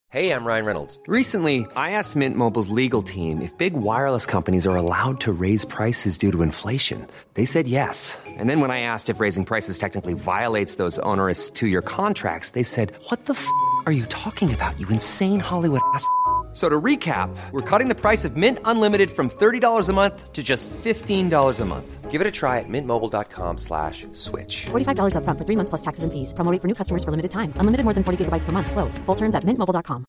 Hey, I'm Ryan Reynolds. Recently, I asked Mint Mobile's legal team if big wireless companies are allowed to raise prices due to inflation. They said yes. And then when I asked if raising prices technically violates those onerous two-year contracts, they said, "What the f*** are you talking about, you insane Hollywood ass?" So to recap, we're cutting the price of Mint Unlimited from $30 a month to just $15 a month. Give it a try at mintmobile.com/switch. $45 up front for 3 months plus taxes and fees. Promo rate for new customers for limited time. Unlimited more than 40 gigabytes per month. Slows full terms at mintmobile.com.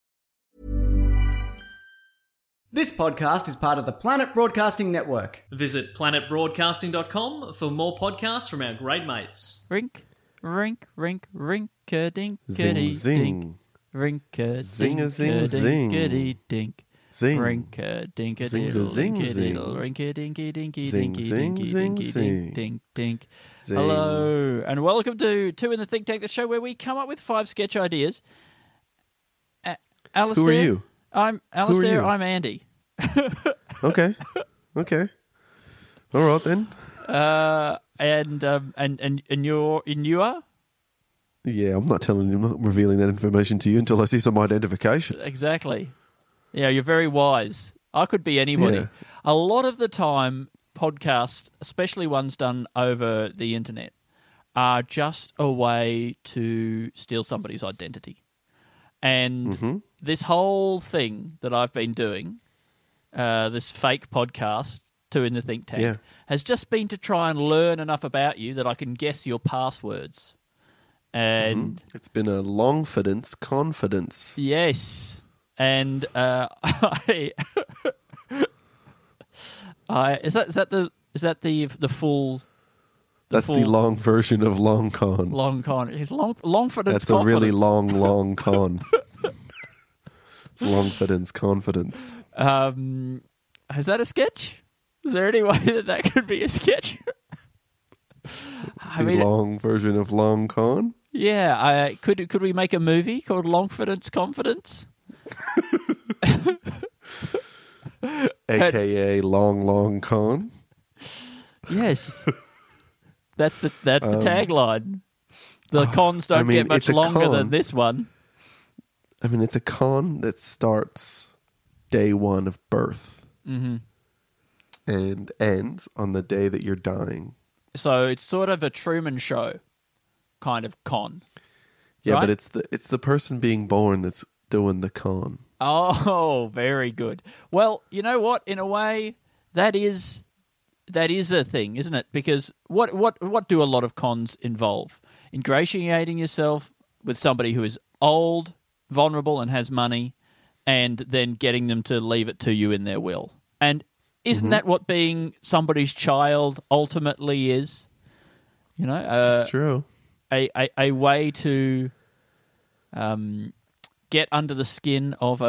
This podcast is part of the Planet Broadcasting Network. Visit planetbroadcasting.com for more podcasts from our great mates. Rink, rink, rink, rink-a-dink, Zing, zing. Rink-a-dink, Zing, zing, zing. dink. Zing. Rink-a-dink, Zing, zing, zing. Rink-a-dinky, dinky, Zing, dinky, zing, dinky, zing, dinky, zing. dink, dink. Zing. Hello, and welcome to Two in the Think Tank, the show where we come up with 5 sketch ideas. Alistair, Who are you? I'm Alistair. you? I'm Andy. Okay. All right then. And you are? Yeah, I'm not revealing that information to you until I see some identification. Exactly. Yeah, you're very wise. I could be anybody. Yeah. A lot of the time, podcasts, especially ones done over the internet, are just a way to steal somebody's identity. And this whole thing that I've been doing, this fake podcast, Two in the Think Tank, has just been to try and learn enough about you that I can guess your passwords. And It's been a long-fidence confidence. yes, and I is that the full? That's the long version of long con. Long con. His long fidence. That's a really long con. It's long-fidence confidence. Is that a sketch? Is there any way that could be a sketch? The long version of long con? Yeah. Could we make a movie called Longfidence Confidence? AKA long con? Yes. That's the tagline. The cons don't get much it's a longer con. than this one. I mean, it's a con that starts day one of birth and ends on the day that you're dying. So it's sort of a Truman Show kind of con. Yeah, right? but it's the person being born that's doing the con. Oh, very good. Well, you know what? In a way, that is a thing, isn't it? Because what do a lot of cons involve? Ingratiating yourself with somebody who is old, vulnerable, and has money, and then getting them to leave it to you in their will. And isn't that what being somebody's child ultimately is? You know, That's true. A way to get under the skin of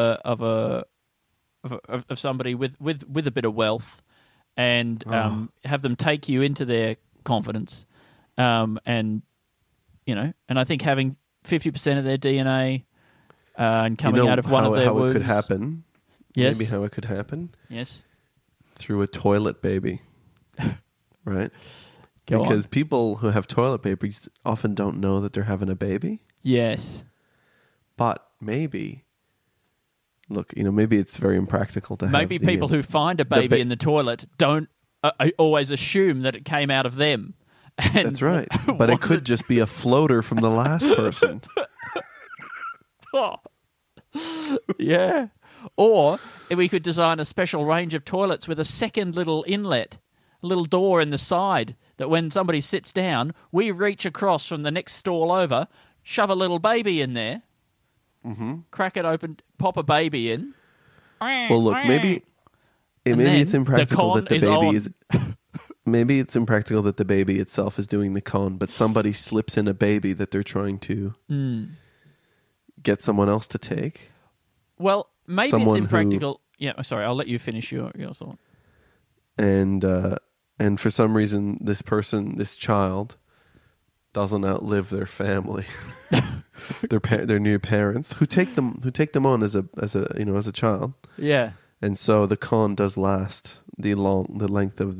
somebody with a bit of wealth, and have them take you into their confidence, and you know, and I think having 50% of their DNA and coming out of one of their how wombs. it could happen. Yes. Maybe how it could happen. Yes. Through a toilet baby. Right? Go because on. people who have toilet babies often don't know that they're having a baby. Yes. But maybe, look, you know, maybe it's very impractical to have. Maybe people who find a baby in the toilet don't always assume that it came out of them. And that's right. But it could just be a floater from the last person. Oh. Yeah. Or we could design a special range of toilets with a second little inlet, a little door in the side, that when somebody sits down, we reach across from the next stall over, shove a little baby in there, crack it open, pop a baby in. Well, look, maybe it's impractical that the baby is. Maybe it's impractical that the baby itself is doing the con, but somebody slips in a baby that they're trying to get someone else to take. Well, maybe Someone it's impractical. Yeah, sorry, I'll let you finish your thought. And for some reason, this child, doesn't outlive their family, their new parents who take them on as a child. Yeah, and so the con does last the length of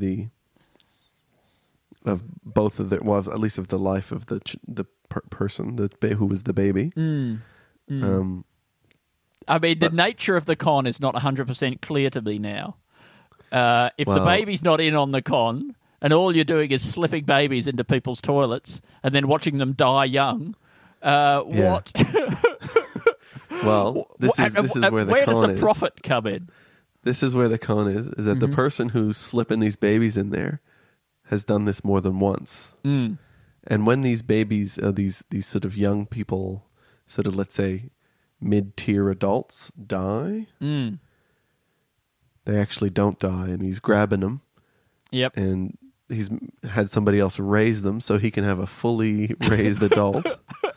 both of at least of the life of the person who was the baby. I mean, the nature of the con is not 100% clear to me now. If the baby's not in on the con, and all you're doing is slipping babies into people's toilets and then watching them die young, what? Well, this is where the con is. Where does the profit come in? This is where the con is that the person who's slipping these babies in there has done this more than once. Mm. And when these babies, these sort of young people, sort of, let's say, mid-tier adults die, they actually don't die, and he's grabbing them. Yep. And he's had somebody else raise them so he can have a fully raised adult.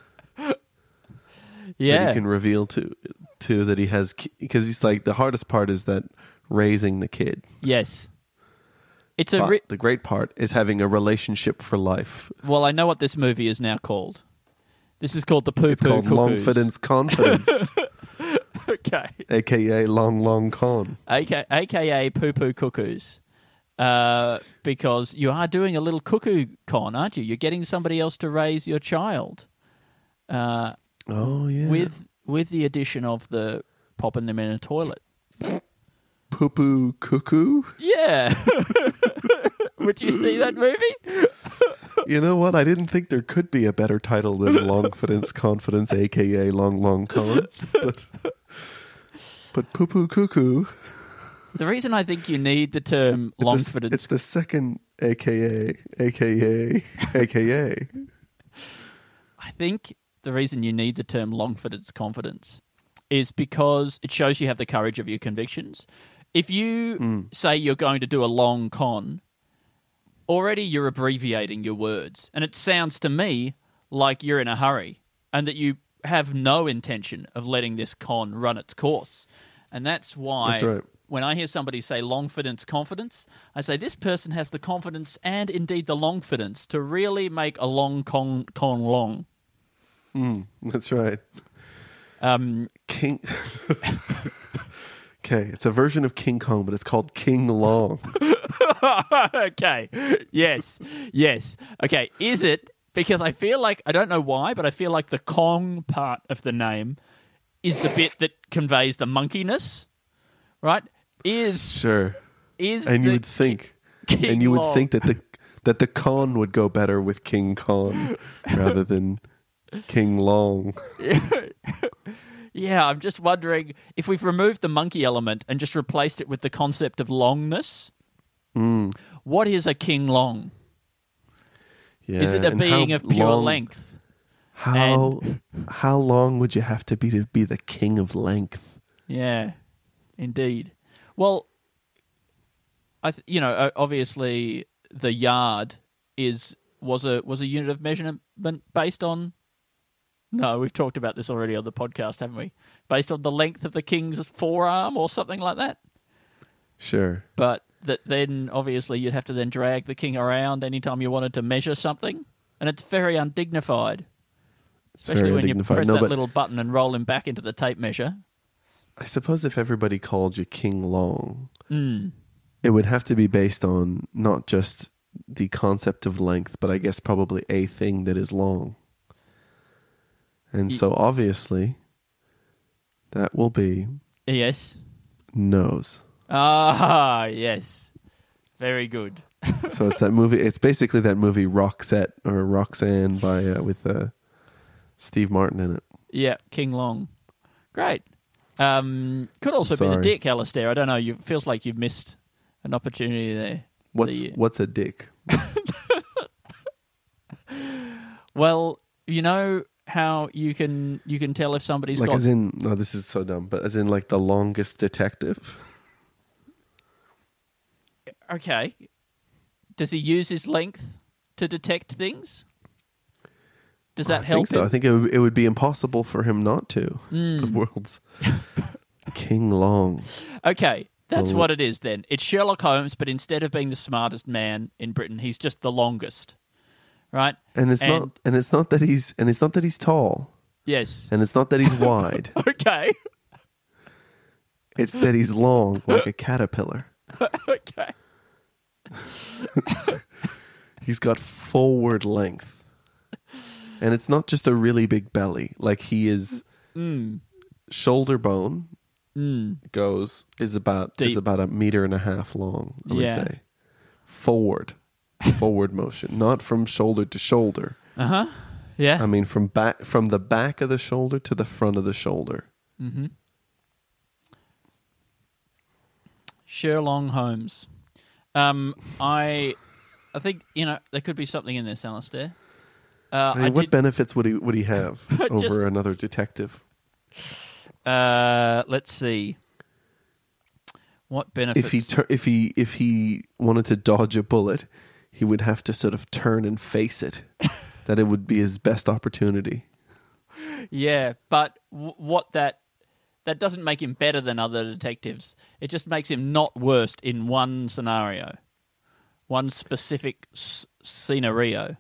Yeah. That he can reveal to that he has, because he's like, the hardest part is that raising the kid. Yes. It's the great part is having a relationship for life. Well, I know what this movie is now called. This is called The Poo Poo Cuckoos. It's called Longfidence Confidence. Okay. AKA Long Con. AKA Poo Poo Cuckoos. Because you are doing a little cuckoo con, aren't you? You're getting somebody else to raise your child. Oh, yeah. With the addition of the popping them in a toilet. Poo Poo Cuckoo? Yeah. Would you see that movie? You know what? I didn't think there could be a better title than Longfidence Confidence, a.k.a. Long Con. But Poo Poo Cuckoo... The reason I think you need the term Longfidence... It's the second a.k.a. I think the reason you need the term Longfidence Confidence is because it shows you have the courage of your convictions. If you say you're going to do a long con, already you're abbreviating your words. And it sounds to me like you're in a hurry and that you have no intention of letting this con run its course. And that's why... That's right. When I hear somebody say Longfidence Confidence, I say this person has the confidence and indeed the longfidence to really make a long con long. That's right. King. Okay, it's a version of King Kong, but it's called King Long. Okay. Yes. Okay, is it? Because I feel like, I don't know why, but I feel like the Kong part of the name is the bit that conveys the monkeyness, right? And you would think that the con would go better with King Kong rather than King Long. Yeah, I'm just wondering if we've removed the monkey element and just replaced it with the concept of longness. What is a King Long? Yeah, is it a being of pure length? How long would you have to be the king of length? Yeah, indeed. Well, obviously the yard was a unit of measurement based on. No, we've talked about this already on the podcast, haven't we? Based on the length of the king's forearm or something like that. Sure. But then obviously you'd have to then drag the king around anytime you wanted to measure something, and it's very undignified. Especially when you press that little button and roll him back into the tape measure. I suppose if everybody called you King Long, it would have to be based on not just the concept of length, but I guess probably a thing that is long. And so obviously, that will be... Yes. Nose. Ah, yes. Very good. So it's that movie. It's basically that movie Roxette or Roxanne with Steve Martin in it. Yeah, King Long. Great. Could also be the dick, Alistair. I don't know. It feels like you've missed an opportunity there. What's a dick? Well, you know how you can tell if somebody's got... as in... No, this is so dumb. But as in like the longest detective? Okay. Does he use his length to detect things? Does that help him? I think it would be impossible for him not to. The world's King Long. Okay, that's what it is then. It's Sherlock Holmes, but instead of being the smartest man in Britain, he's just the longest, right? And it's not that he's tall. Yes. And it's not that he's wide. Okay. It's that he's long, like a caterpillar. Okay. He's got forward length. And it's not just a really big belly. Like he is shoulder bone is about Deep. 1.5 meters long, I would Yeah. say. Forward motion, not from shoulder to shoulder. Yeah. I mean from the back of the shoulder to the front of the shoulder. Mm-hmm. Sherlock Holmes. I think there could be something in this, Alistair. I mean, what benefits would he have over another detective? Let's see. What benefits? If he wanted to dodge a bullet, he would have to sort of turn and face it. That it would be his best opportunity. Yeah, but what that doesn't make him better than other detectives. It just makes him not worse in one scenario, one specific scenario.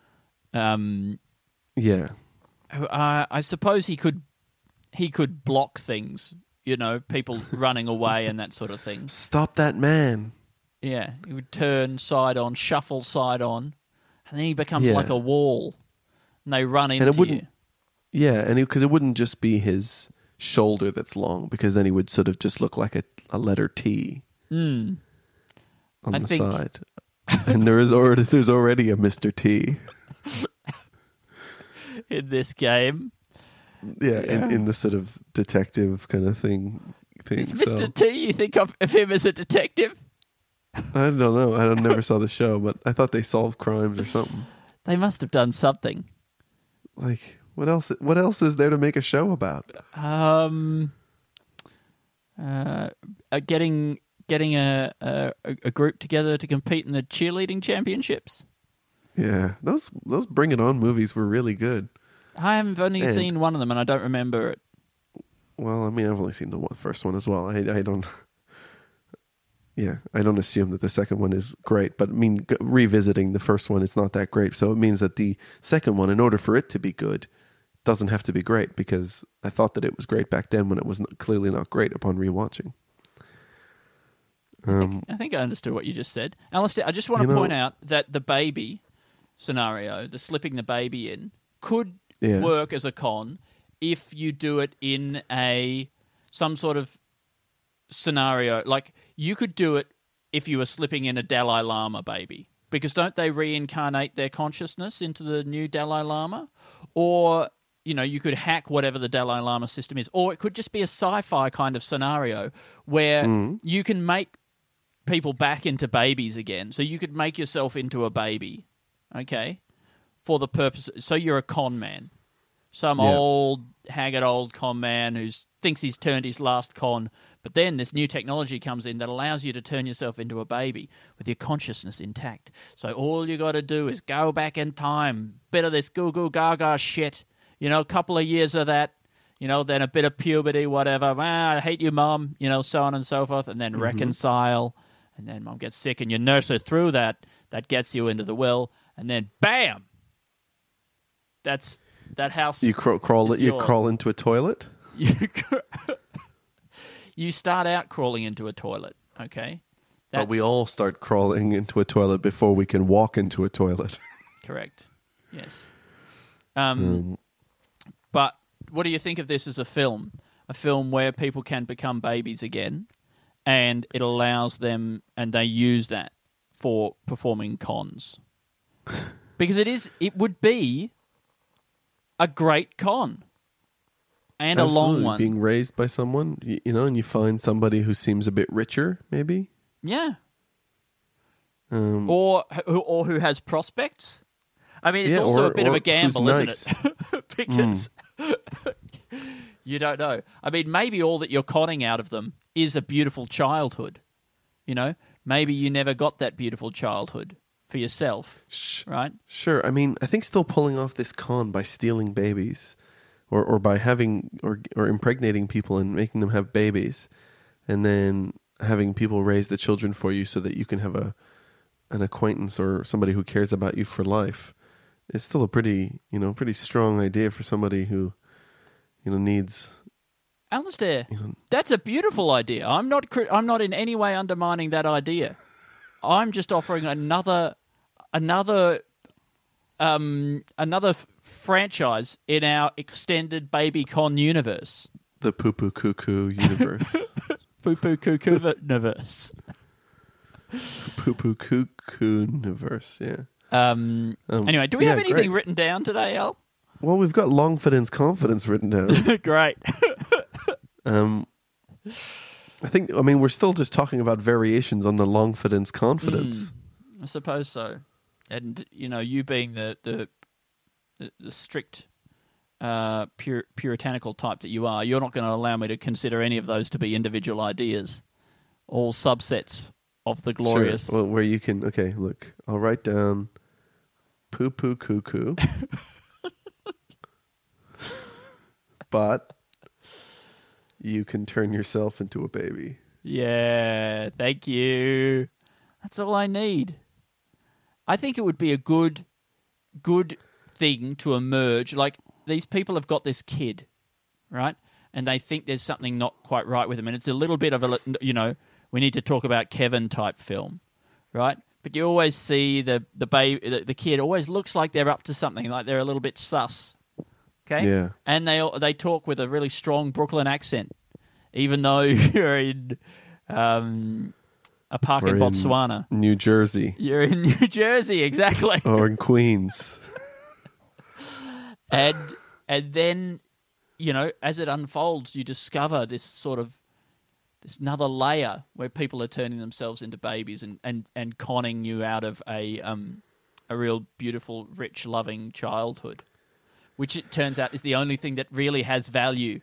Yeah. I suppose he could block things, people running away and that sort of thing. Stop that man. Yeah, he would turn side on, shuffle side on, and then he becomes like a wall, and they run into you. Yeah, and because it wouldn't just be his shoulder that's long, because then he would sort of just look like a letter T on the side. And there's already a Mr. T in this game. Yeah, in the sort of detective kind of thing. Is Mr. T, you think of him as a detective? I don't know. I never saw the show, but I thought they solved crimes or something. They must have done something. Like, what else? What else is there to make a show about? Getting a group together to compete in the cheerleading championships. Yeah, those Bring It On movies were really good. I have only seen one of them, and I don't remember it. Well, I mean, I've only seen the first one as well. I don't. Yeah, I don't assume that the second one is great, but I mean, revisiting the first one, it's not that great. So it means that the second one, in order for it to be good, doesn't have to be great, because I thought that it was great back then when it was clearly not great upon rewatching. I think I understood what you just said. Alistair, I just want to point out that the baby scenario, the slipping the baby in, could work as a con if you do it in some sort of scenario. Like, you could do it if you were slipping in a Dalai Lama baby, because don't they reincarnate their consciousness into the new Dalai Lama? Or, you could hack whatever the Dalai Lama system is. Or it could just be a sci-fi kind of scenario where you can make people back into babies again. So you could make yourself into a baby, okay, for the purpose. So you're a con man. Some old, haggard old con man who thinks he's turned his last con, but then this new technology comes in that allows you to turn yourself into a baby with your consciousness intact. So all you got to do is go back in time, bit of this goo goo gaga shit, a couple of years of that, then a bit of puberty, whatever. I hate you, Mom, so on and so forth, and then reconcile, and then Mom gets sick, and you nurse her through that. That gets you into the will, and then bam, that house. You crawl into a toilet. You start out crawling into a toilet, okay? But we all start crawling into a toilet before we can walk into a toilet. Correct. Yes. But what do you think of this as a film? A film where people can become babies again, and it allows them, and they use that for performing cons. Because it would be a great con. And Absolutely. a long one. Being raised by someone, and you find somebody who seems a bit richer, maybe. Yeah. Or who has prospects. I mean, it's also a bit of a gamble, isn't it? Because you don't know. I mean, maybe all that you're conning out of them is a beautiful childhood. Maybe you never got that beautiful childhood for yourself, right? Sure. I mean, I think still pulling off this con by stealing babies, or by having or impregnating people and making them have babies, and then having people raise the children for you so that you can have an acquaintance or somebody who cares about you for life. It's still a pretty strong idea for somebody who, needs. Alistair, that's a beautiful idea. I'm not in any way undermining that idea. I'm just offering another franchise in our extended BabyCon universe. The poo-poo cuckoo universe. Poo-poo cuckoo universe. Poo-poo cuckoo universe, yeah. Anyway, do we have anything written down today, Al? Well, we've got Longford's confidence written down. Great. I mean, we're still just talking about variations on the Longford's confidence. I suppose so. And, you being the strict puritanical type that you are, you're not going to allow me to consider any of those to be individual ideas, all subsets of the glorious. Sure. Well, where you can, okay, look, I'll write down poo-poo cuckoo. But you can turn yourself into a baby. Yeah, thank you. That's all I need. I think it would be a good thing to emerge. Like, these people have got this kid, right? And they think there's something not quite right with him. And it's a little bit of a, we need to talk about Kevin type film, right? But you always see the baby, the kid always looks like they're up to something, like they're a little bit sus. Okay? Yeah. And they talk with a really strong Brooklyn accent, even though you're in a park in Botswana. New Jersey. You're in New Jersey, exactly. Or in Queens. And then, as it unfolds, you discover this another layer where people are turning themselves into babies and conning you out of a real beautiful, rich, loving childhood, which it turns out is the only thing that really has value.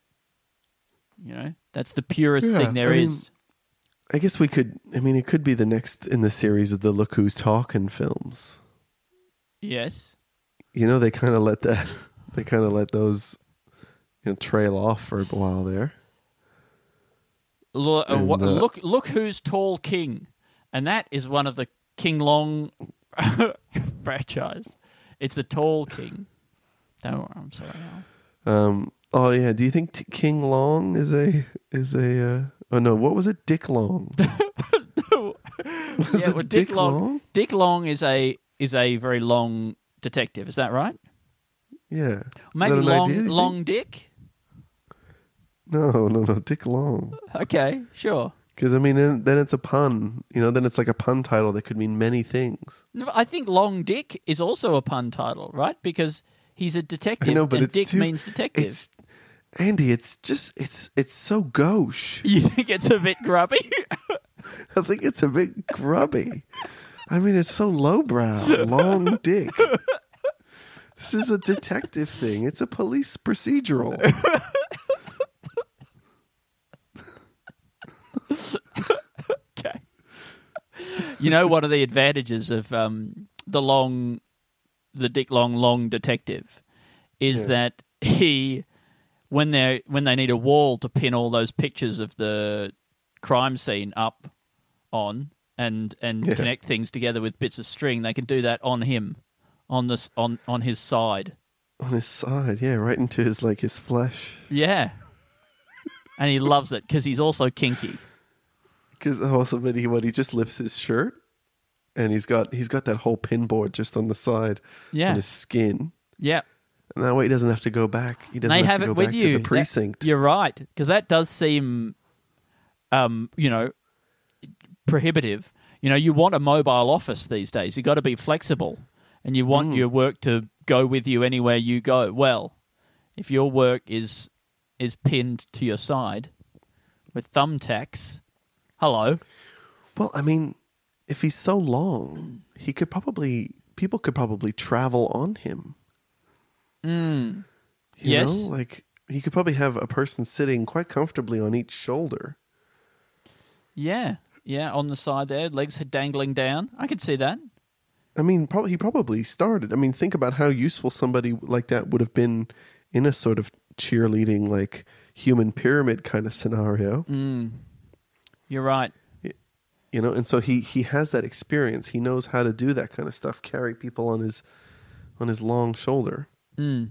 That's the purest thing there is. I guess it could be the next in the series of the Look Who's Talking films. Yes. They kind of let those trail off for a while there. Look Who's Tall King, and that is one of the King Long franchise. It's a Tall King. Don't worry, I'm sorry, Al. Oh yeah, do you think King Long is a? Oh no, what was it? Dick Long. Was it Dick Long? Dick Long is a very long detective. Is that right? Yeah. Maybe Long Dick. No, Dick Long. Okay, sure. Because then it's a pun. Then it's like a pun title that could mean many things. No, I think Long Dick is also a pun title, right? Because he's a detective, and Dick means detective. Andy, it's so gauche. You think it's a bit grubby? I think it's a bit grubby. It's so lowbrow. Long Dick. This is a detective thing. It's a police procedural. Okay. One of the advantages of the Dick Long detective is that he, when they need a wall to pin all those pictures of the crime scene up on and connect things together with bits of string, they can do that on him, on his side. On his side, yeah, right into his flesh. Yeah. And he loves it because he's also kinky. Because also, when he just lifts his shirt, and he's got that whole pinboard just on the side, on his skin. Yeah, and that way he doesn't have to go back. He doesn't have to go back to the precinct. You're right, because that does seem, prohibitive. You want a mobile office these days. You got to be flexible, and you want your work to go with you anywhere you go. Well, if your work is pinned to your side with thumbtacks. Hello. Well, if he's so long, people could probably travel on him. Yes. He could probably have a person sitting quite comfortably on each shoulder. Yeah, on the side there, legs dangling down. I could see that. He probably started. Think about how useful somebody like that would have been in a sort of cheerleading, human pyramid kind of scenario. You're right. And so he has that experience. He knows how to do that kind of stuff, carry people on his long shoulder. And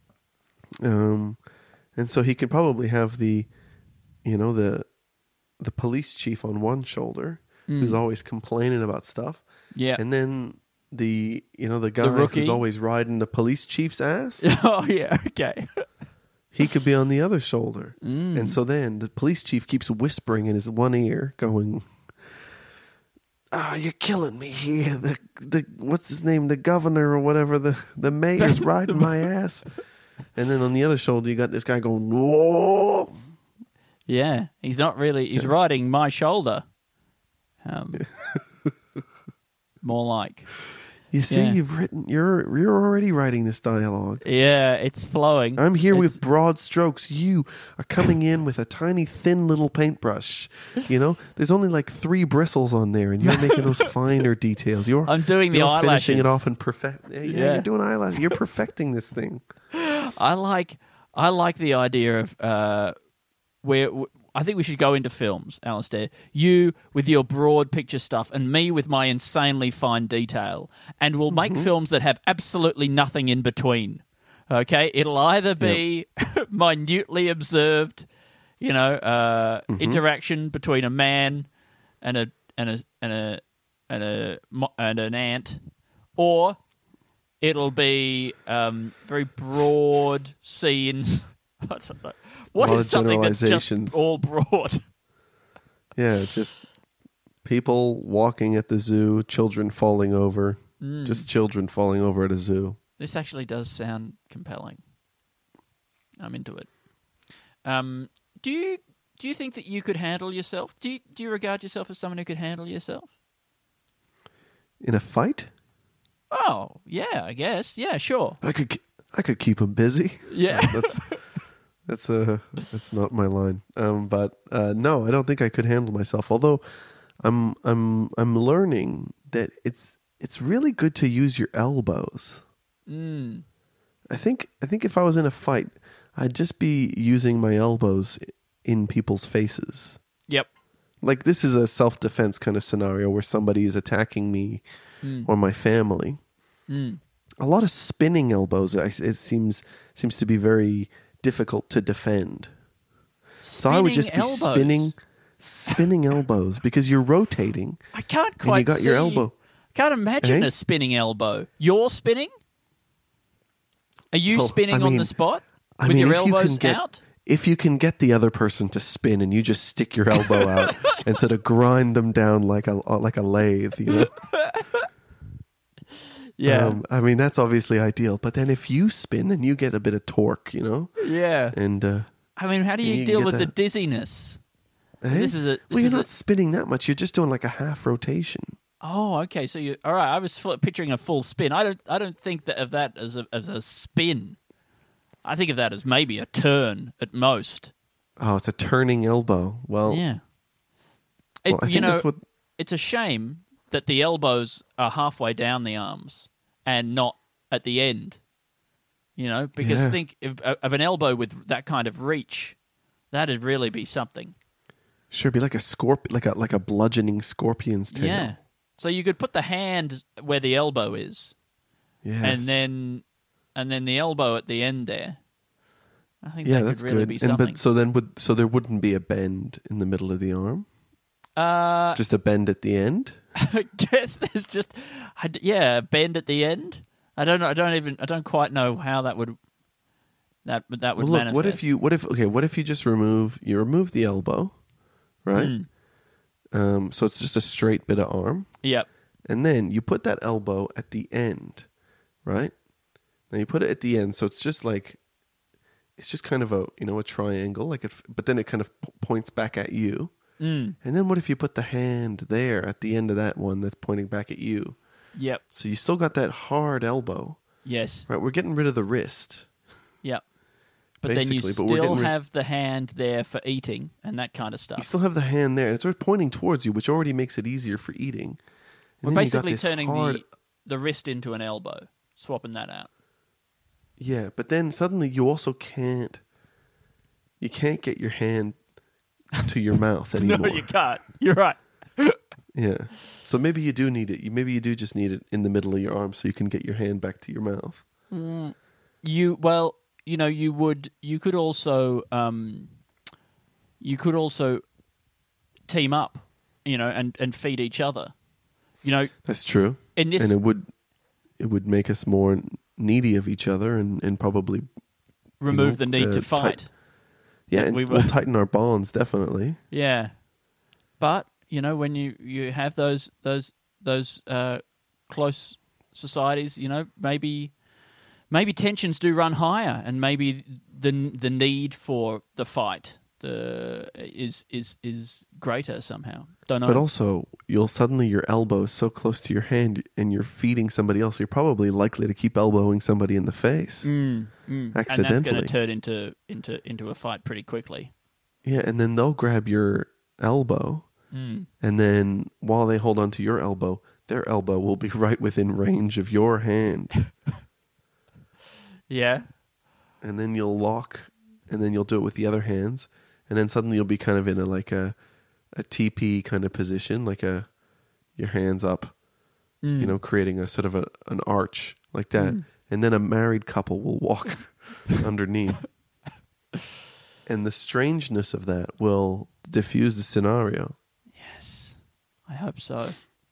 so he could probably have the police chief on one shoulder who's always complaining about stuff. Yeah. And then the guy who's always riding the police chief's ass. Oh yeah, okay. he could be on the other shoulder. And so then the police chief keeps whispering in his one ear, going, you're killing me here. The what's his name? The governor or whatever, the mayor's riding my ass. And then on the other shoulder, you got this guy going, whoa. Yeah, he's not really, he's riding my shoulder. More like. You see, you're already writing this dialogue. Yeah, it's flowing. I'm here with broad strokes. You are coming in with a tiny, thin little paintbrush. You know, there's only like 3 bristles on there, and you're making those finer details. I'm doing the eyelashes. Finishing it off and you're doing eyelashes. You're perfecting this thing. I like the idea of where I think we should go into films, Alistair. You with your broad picture stuff and me with my insanely fine detail. And we'll make films that have absolutely nothing in between. Okay? It'll either be minutely observed, interaction between a man and an ant, or it'll be very broad scenes. I don't know. What is something that's just all broad? Yeah, just people walking at the zoo, children falling over. Just children falling over at a zoo. This actually does sound compelling. I'm into it. Do you think that you could handle yourself? Do you regard yourself as someone who could handle yourself? In a fight? Oh, yeah, I guess. Yeah, sure. I could keep him busy. Yeah. That's not my line. But no, I don't think I could handle myself. Although I'm learning that it's really good to use your elbows. I think if I was in a fight, I'd just be using my elbows in people's faces. Yep. Like this is a self-defense kind of scenario where somebody is attacking me or my family. A lot of spinning elbows. It seems to be very difficult to defend. So I would just be spinning elbows because you're rotating. I can't quite you got see. Your elbow. Can't imagine a spinning elbow. You're spinning? Are you spinning on the spot with your elbows out? If you can get the other person to spin and you just stick your elbow out and sort of grind them down like a lathe, you know? Yeah. I mean, that's obviously ideal. But then if you spin, then you get a bit of torque, you know? Yeah. And I mean, how do you deal with the dizziness? Hey? You're not spinning that much. You're just doing like a half rotation. Oh, okay. So all right. I was picturing a full spin. I don't think of that as a spin. I think of that as maybe a turn at most. Oh, it's a turning elbow. Well, yeah. I think that's what... It's a shame that the elbows are halfway down the arms and not at the end. You know, because think of an elbow with that kind of reach. That'd really be something. Sure, be like a like a bludgeoning scorpion's tail. Yeah. So you could put the hand where the elbow is. Yes. And then the elbow at the end there. I think that could really good. be something. But so there wouldn't be a bend in the middle of the arm? Just a bend at the end? I guess there's just a bend at the end. I don't know. I don't quite know how that would manifest. What if you just remove the elbow, right? So it's just a straight bit of arm. Yep. And then you put that elbow at the end, right? Now you put it at the end, so it's just kind of a triangle, but then it kind of points back at you. And then what if you put the hand there at the end of that one that's pointing back at you? Yep. So you still got that hard elbow. Yes. Right, we're getting rid of the wrist. Yep. But then you still have the hand there for eating and that kind of stuff. You still have the hand there, and it's sort of pointing towards you, which already makes it easier for eating. We're basically turning the wrist into an elbow, swapping that out. Yeah, but then suddenly you also can't get your hand to your mouth anymore. No, you can't. You're right. Yeah. So maybe you do need it. Maybe you do just need it in the middle of your arm so you can get your hand back to your mouth. You could also team up, and feed each other. That's true. And it would make us more needy of each other and probably remove the need to fight. And we'll tighten our bonds, definitely. Yeah. But, when you have those close societies, maybe tensions do run higher, and maybe the need for the fight is greater somehow. Don't know. But also, your elbow is so close to your hand, and you're feeding somebody else. You're probably likely to keep elbowing somebody in the face accidentally, and that's going to turn into a fight pretty quickly. Yeah, and then they'll grab your elbow, and then while they hold on to your elbow, their elbow will be right within range of your hand. Yeah. And then you'll lock, and then you'll do it with the other hands, and then suddenly you'll be kind of in a TP kind of position, your hands up, creating a sort of an arch like that. And then a married couple will walk underneath. And the strangeness of that will diffuse the scenario. Yes, I hope so.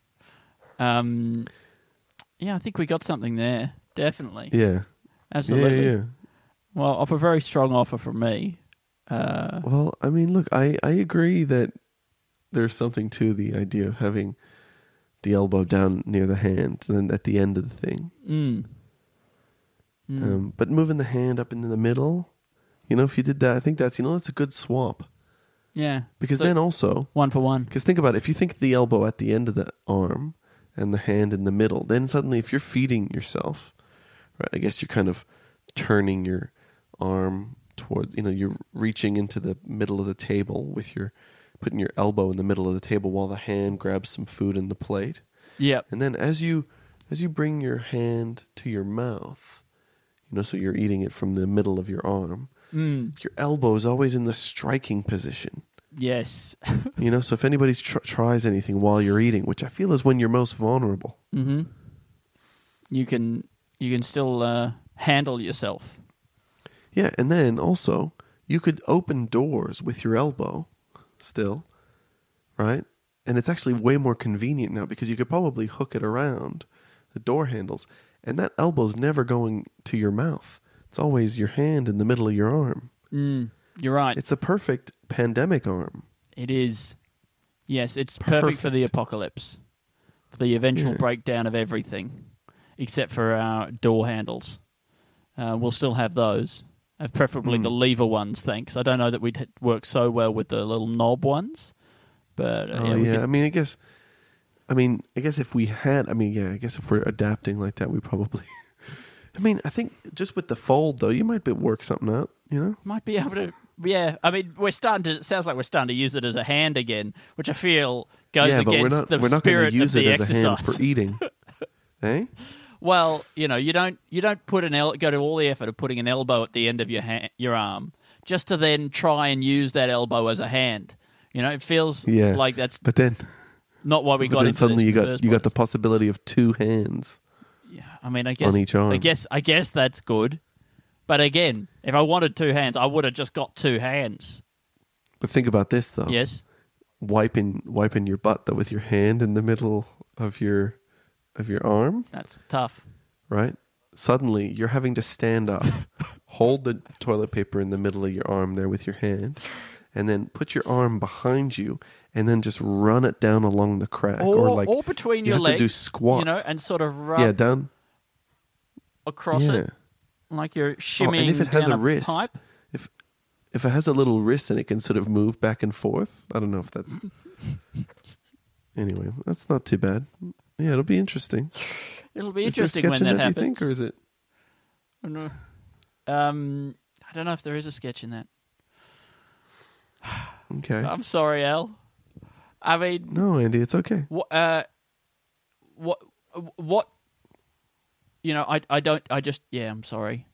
I think we got something there, definitely. Yeah. Absolutely. Yeah. Well, a very strong offer from me. Well, I mean, look, I agree that there's something to the idea of having the elbow down near the hand and then at the end of the thing. But moving the hand up into the middle, if you did that, I think that's a good swap. Yeah. Because then also... 1 for 1. Because think about it. If you think the elbow at the end of the arm and the hand in the middle, then suddenly if you're feeding yourself, right, I guess you're kind of turning your arm towards, you're reaching into the middle of the table with putting your elbow in the middle of the table while the hand grabs some food in the plate. Yep. And then as you bring your hand to your mouth, so you're eating it from the middle of your arm, your elbow is always in the striking position. Yes. So if anybody tries anything while you're eating, which I feel is when you're most vulnerable. Mm-hmm. You can still handle yourself. Yeah, and then also, you could open doors with your elbow still, right? And it's actually way more convenient now because you could probably hook it around the door handles, and that elbow's never going to your mouth. It's always your hand in the middle of your arm. You're right. It's a perfect pandemic arm. It is. Yes, it's perfect for the apocalypse, for the eventual breakdown of everything, except for our door handles. We'll still have those. Preferably the lever ones, thanks. I don't know that we'd work so well with the little knob ones, but I guess if we had, I guess if we're adapting like that, we probably. I think just with the fold though, you might work something out. Might be able to. Yeah, we're starting to. It sounds like we're starting to use it as a hand again, which I feel goes against the spirit of the exercise. We're not going to use it as a hand for eating, eh? Well, you don't go to all the effort of putting an elbow at the end of your arm just to then try and use that elbow as a hand. It feels like that's. But then, not why we got into suddenly this you got the possibility of 2 hands. Yeah, I guess on each arm. I guess that's good. But again, if I wanted 2 hands, I would have just got 2 hands. But think about this though. Yes. Wiping your butt though with your hand in the middle of your arm. That's tough. Right? Suddenly, you're having to stand up, hold the toilet paper in the middle of your arm there with your hand, and then put your arm behind you, and then just run it down along the crack. Or between your legs. You have to do squats. And sort of rub down. Across it. Like you're shimmying and if it has down a wrist, pipe. If it has a little wrist and it can sort of move back and forth, I don't know if that's... Anyway, that's not too bad. Yeah, it'll be interesting. It'll be interesting when that happens. Do you think, or is it? I don't know. I don't know if there is a sketch in that. Okay. I'm sorry, Al. No, Andy, it's okay. What? I'm sorry.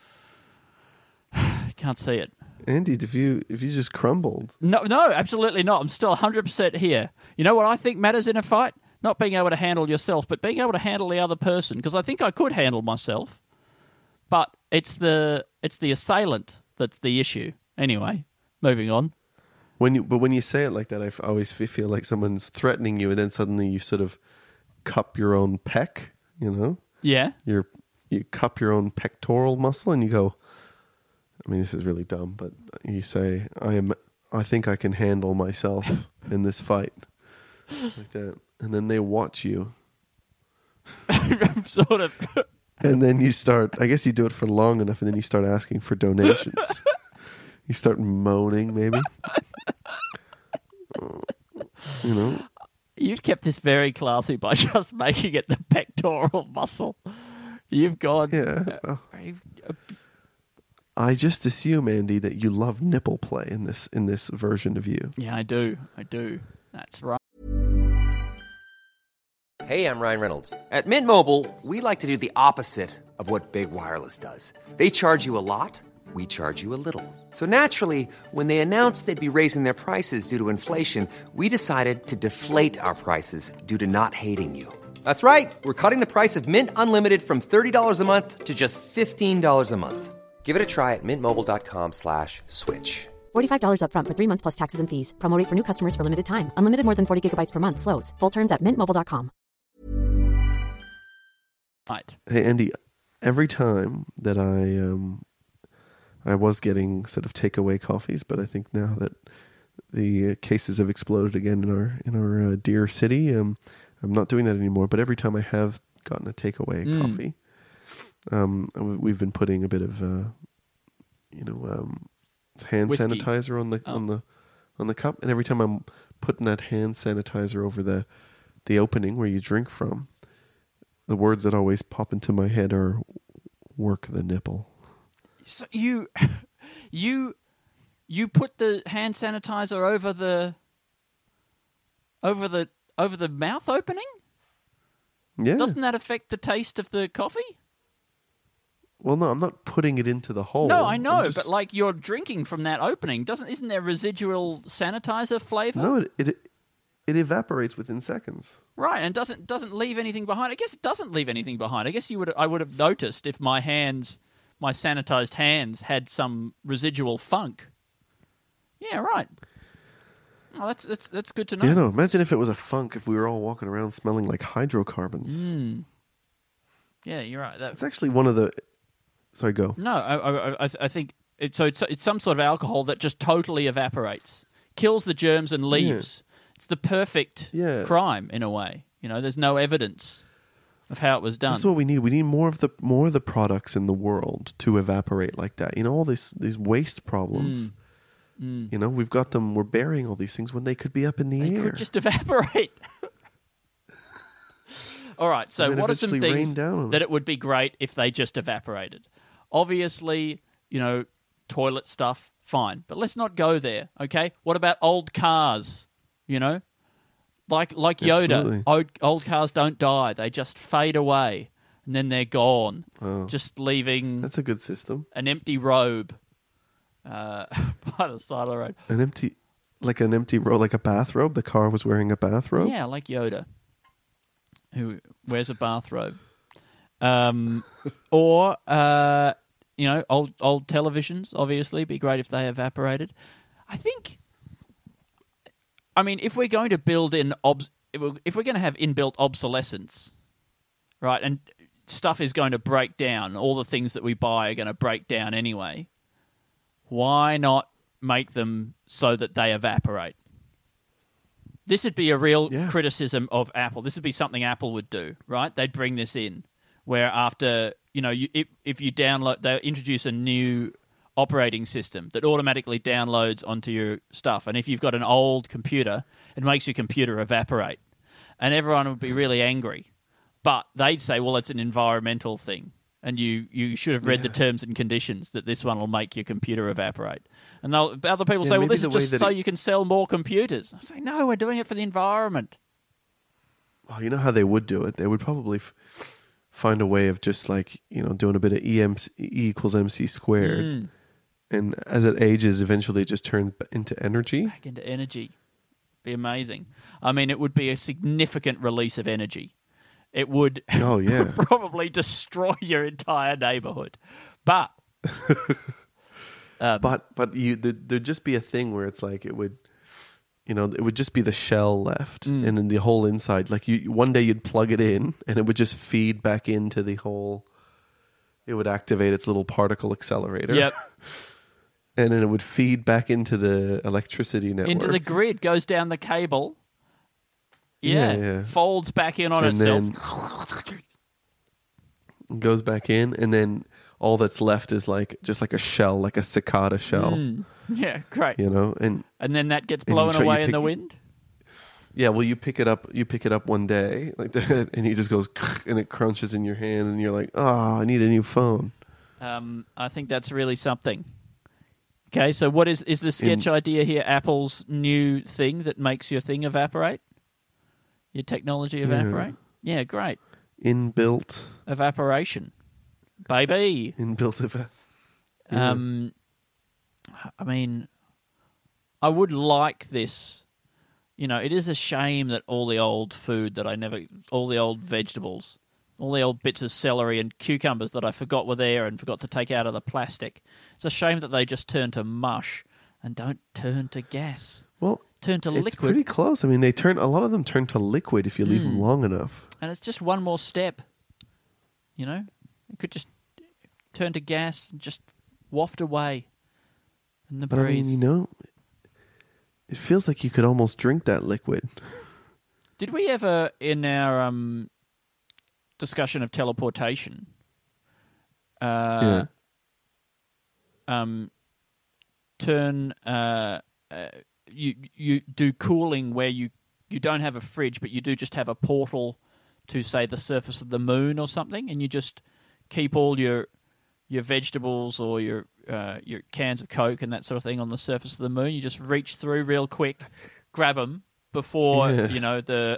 Can't see it. Andy, if you just crumbled. No, absolutely not. I'm still 100% here. You know what I think matters in a fight? Not being able to handle yourself, but being able to handle the other person. Because I think I could handle myself, but it's the assailant that's the issue. Anyway, moving on. When you say it like that, I always feel like someone's threatening you, and then suddenly you sort of cup your own pec. Yeah. You cup your own pectoral muscle, and you go, I mean, this is really dumb, but you say, I think I can handle myself in this fight. Like that. And then they watch you. Sort of. And then you start, I guess you do it for long enough, and then you start asking for donations. You start moaning, maybe. You know? You've kept this very classy by just making it the pectoral muscle. You've gone... Yeah. I just assume, Andy, that you love nipple play in this version of you. Yeah, I do. That's right. Hey, I'm Ryan Reynolds. At Mint Mobile, we like to do the opposite of what Big Wireless does. They charge you a lot, we charge you a little. So naturally, when they announced they'd be raising their prices due to inflation, we decided to deflate our prices due to not hating you. That's right. We're cutting the price of Mint Unlimited from $30 a month to just $15 a month. Give it a try at mintmobile.com/switch. $45 up front for 3 months plus taxes and fees. Promo rate for new customers for limited time. Unlimited more than 40 gigabytes per month. Slows full terms at mintmobile.com. Right. Hey, Andy, every time that I was getting sort of takeaway coffees, but I think now that the cases have exploded again in our dear city, I'm not doing that anymore. But every time I have gotten a takeaway coffee, we've been putting a bit of hand Whiskey. sanitizer on the cup, and every time I'm putting that hand sanitizer over the opening where you drink from, the words that always pop into my head are "work the nipple." So you put the hand sanitizer over the mouth opening? Yeah. Doesn't that affect the taste of the coffee? Well, no, I'm not putting it into the hole. No, I know, but like you're drinking from that opening. Isn't there residual sanitizer flavor? No, it evaporates within seconds. Right, and doesn't leave anything behind. I guess it doesn't leave anything behind. I guess I would have noticed if my sanitized hands had some residual funk. Yeah, right. Oh, that's good to know. Yeah, no, imagine if it was a funk if we were all walking around smelling like hydrocarbons. Yeah, you're right. That's actually one of the... Sorry, go. No, I think... It's some sort of alcohol that just totally evaporates. Kills the germs and leaves. Yeah. It's the perfect crime, in a way. You know, there's no evidence of how it was done. That's what we need. We need more of the products in the world to evaporate like that. You know, all these waste problems... You know, we've got them, we're burying all these things when they could be up in the air. They could just evaporate. All right, so what are some things that it would be great if they just evaporated? Obviously, you know, toilet stuff, fine. But let's not go there, okay? What about old cars, you know? Like Yoda, old cars don't die. They just fade away, and then they're gone, just leaving... That's a good system. An empty robe. By the side of the road. An empty robe, like a bathrobe? The car was wearing a bathrobe? Yeah, like Yoda, who wears a bathrobe. Or, you know, old televisions, obviously. Be great if they evaporated. If we're going to build in... if we're going to have inbuilt obsolescence, right, and stuff is going to break down, all the things that we buy are going to break down anyway... Why not make them so that they evaporate? This would be a real criticism of Apple. This would be something Apple would do, right? They'd bring this in, where after, you know, if you download, they introduce a new operating system that automatically downloads onto your stuff. And if you've got an old computer, it makes your computer evaporate. And everyone would be really angry. But they'd say, well, it's an environmental thing. And you should have read the terms and conditions that this one will make your computer evaporate. And other people say, well, this is just so you can sell more computers. I say, no, we're doing it for the environment. Oh, you know how they would do it? They would probably find a way of just like, you know, doing a bit of E equals MC squared. And as it ages, eventually it just turns into energy. Back into energy. Be amazing. I mean, it would be a significant release of energy. It would probably destroy your entire neighborhood. But there'd just be a thing where it's like it would, you know, it would just be the shell left and then the whole inside. Like one day you'd plug it in and it would just feed back into the whole. It would activate its little particle accelerator. Yep. And then it would feed back into the electricity network. Into the grid, goes down the cable. Yeah. Folds back in on itself. Goes back in, and then all that's left is just like a shell, like a cicada shell. Yeah, great. And then that gets blown away in the wind. Yeah, well, you pick it up one day like that, and he just goes and it crunches in your hand, and you're like, oh, I need a new phone. I think that's really something. Okay, so what is the sketch idea here? Apple's new thing that makes your thing evaporate? Your technology evaporate? Yeah, great. Inbuilt evaporation, baby. Inbuilt I mean, I would like this. It is a shame that all the old food all the old vegetables, all the old bits of celery and cucumbers that I forgot were there and forgot to take out of the plastic. It's a shame that they just turn to mush and don't turn to gas. Well, turn to liquid. It's pretty close. I mean, a lot of them turn to liquid if you leave them long enough. And it's just one more step. It could just turn to gas and just waft away in the breeze. I mean, it feels like you could almost drink that liquid. Did we ever, in our discussion of teleportation, turn you do cooling where you don't have a fridge, but you do just have a portal to, say, the surface of the moon or something, and you just keep all your vegetables or your cans of Coke and that sort of thing on the surface of the moon. You just reach through real quick, grab them before the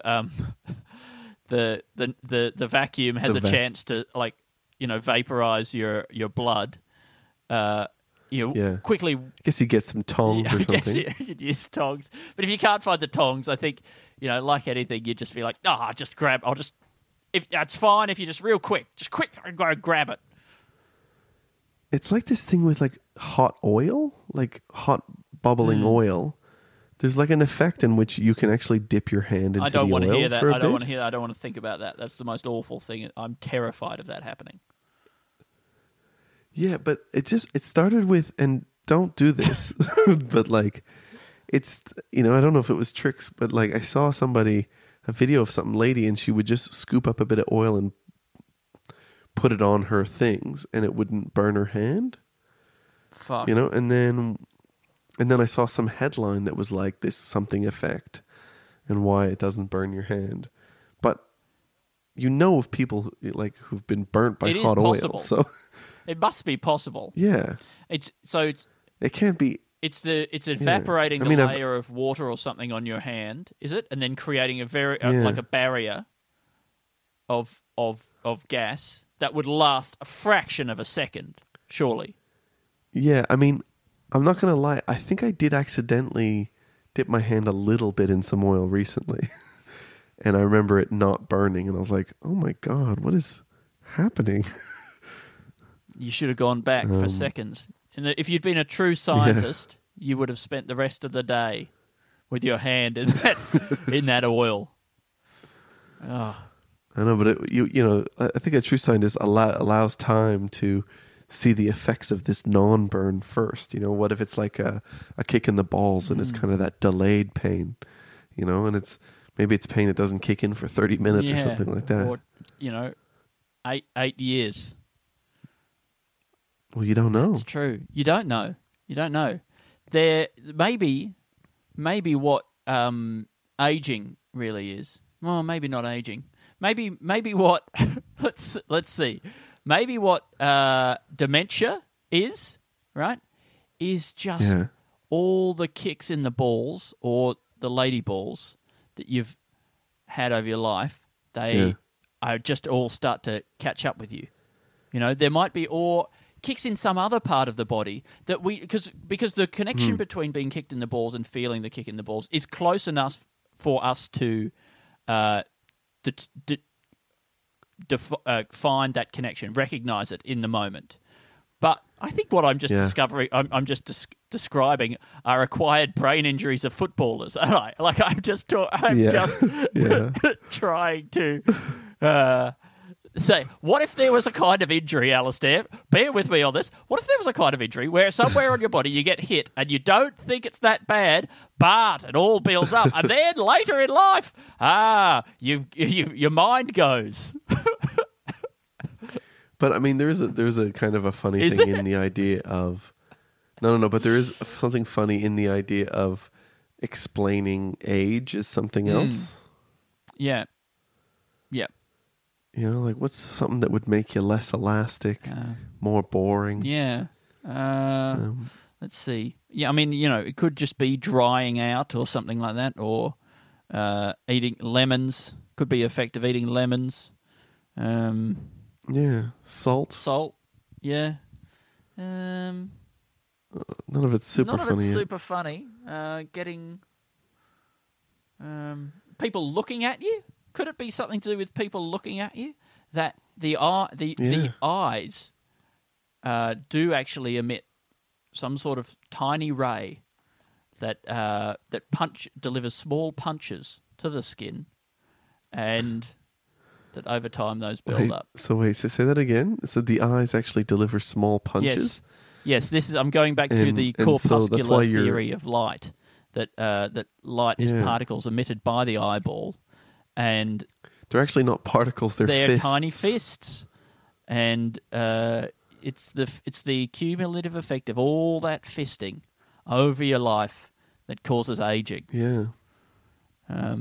vacuum has a chance to vaporize your blood. Quickly. I guess you get some tongs or something. I guess you could use tongs, but if you can't find the tongs, I think like anything, you'd just be like, just grab. If that's fine. If you just real quick, go grab it. It's like this thing with hot oil, like hot bubbling oil. There's an effect in which you can actually dip your hand into the oil. I don't want to hear that. I don't want to hear that. I don't want to think about that. That's the most awful thing. I'm terrified of that happening. Yeah, but it started with, and don't do this, but it's, I don't know if it was tricks, but I saw a video of some lady, and she would just scoop up a bit of oil and put it on her things, and it wouldn't burn her hand. Fuck. And then I saw some headline that was like this something effect and why it doesn't burn your hand. But of people who've been burnt by hot oil. So it must be possible. Yeah. It can't be. It's evaporating the layer of water or something on your hand, is it? And then creating a a barrier of gas that would last a fraction of a second, surely. Yeah, I mean, I'm not going to lie. I think I did accidentally dip my hand a little bit in some oil recently. And I remember it not burning. And I was like, oh my God, what is happening? You should have gone back for seconds. And if you'd been a true scientist, you would have spent the rest of the day with your hand in that oil. Oh. I know, but I think a true scientist allows time to see the effects of this non-burn first. What if it's like a kick in the balls and it's kind of that delayed pain, and maybe it's pain that doesn't kick in for 30 minutes or something like that. Or, 8 years. Well, you don't know. It's true. You don't know. There maybe what aging really is. Well, maybe not aging. Maybe what let's see. Maybe what dementia is, right? Is just all the kicks in the balls or the lady balls that you've had over your life. They are just all start to catch up with you. There might be kicks in some other part of the body that because the connection between being kicked in the balls and feeling the kick in the balls is close enough for us to find that connection, recognize it in the moment. But I think what I'm just discovering, I'm just describing are acquired brain injuries of footballers. I'm just trying to So, what if there was a kind of injury, Alistair? Bear with me on this. What if there was a kind of injury where somewhere on your body you get hit and you don't think it's that bad, but it all builds up, and then later in life, your mind goes. But I mean, there's a kind of a funny thing in the idea of no. But there is something funny in the idea of explaining age as something else. Yeah. You know, like what's something that would make you less elastic, more boring? Yeah. Let's see. Yeah, I mean, you know, it could just be drying out or something like that, or eating lemons. Could be effect of eating lemons. Yeah, salt. Yeah. None of it's super funny. Super funny. Getting people looking at you. Could it be something to do with people looking at you? That the eyes do actually emit some sort of tiny ray that delivers small punches to the skin, and that over time those build up. So say that again. So the eyes actually deliver small punches. Yes. I'm going back to the corpuscular theory of light. That light is particles emitted by the eyeball. And they're actually not particles; they're fists. Tiny fists, and it's the cumulative effect of all that fisting over your life that causes aging. Yeah. I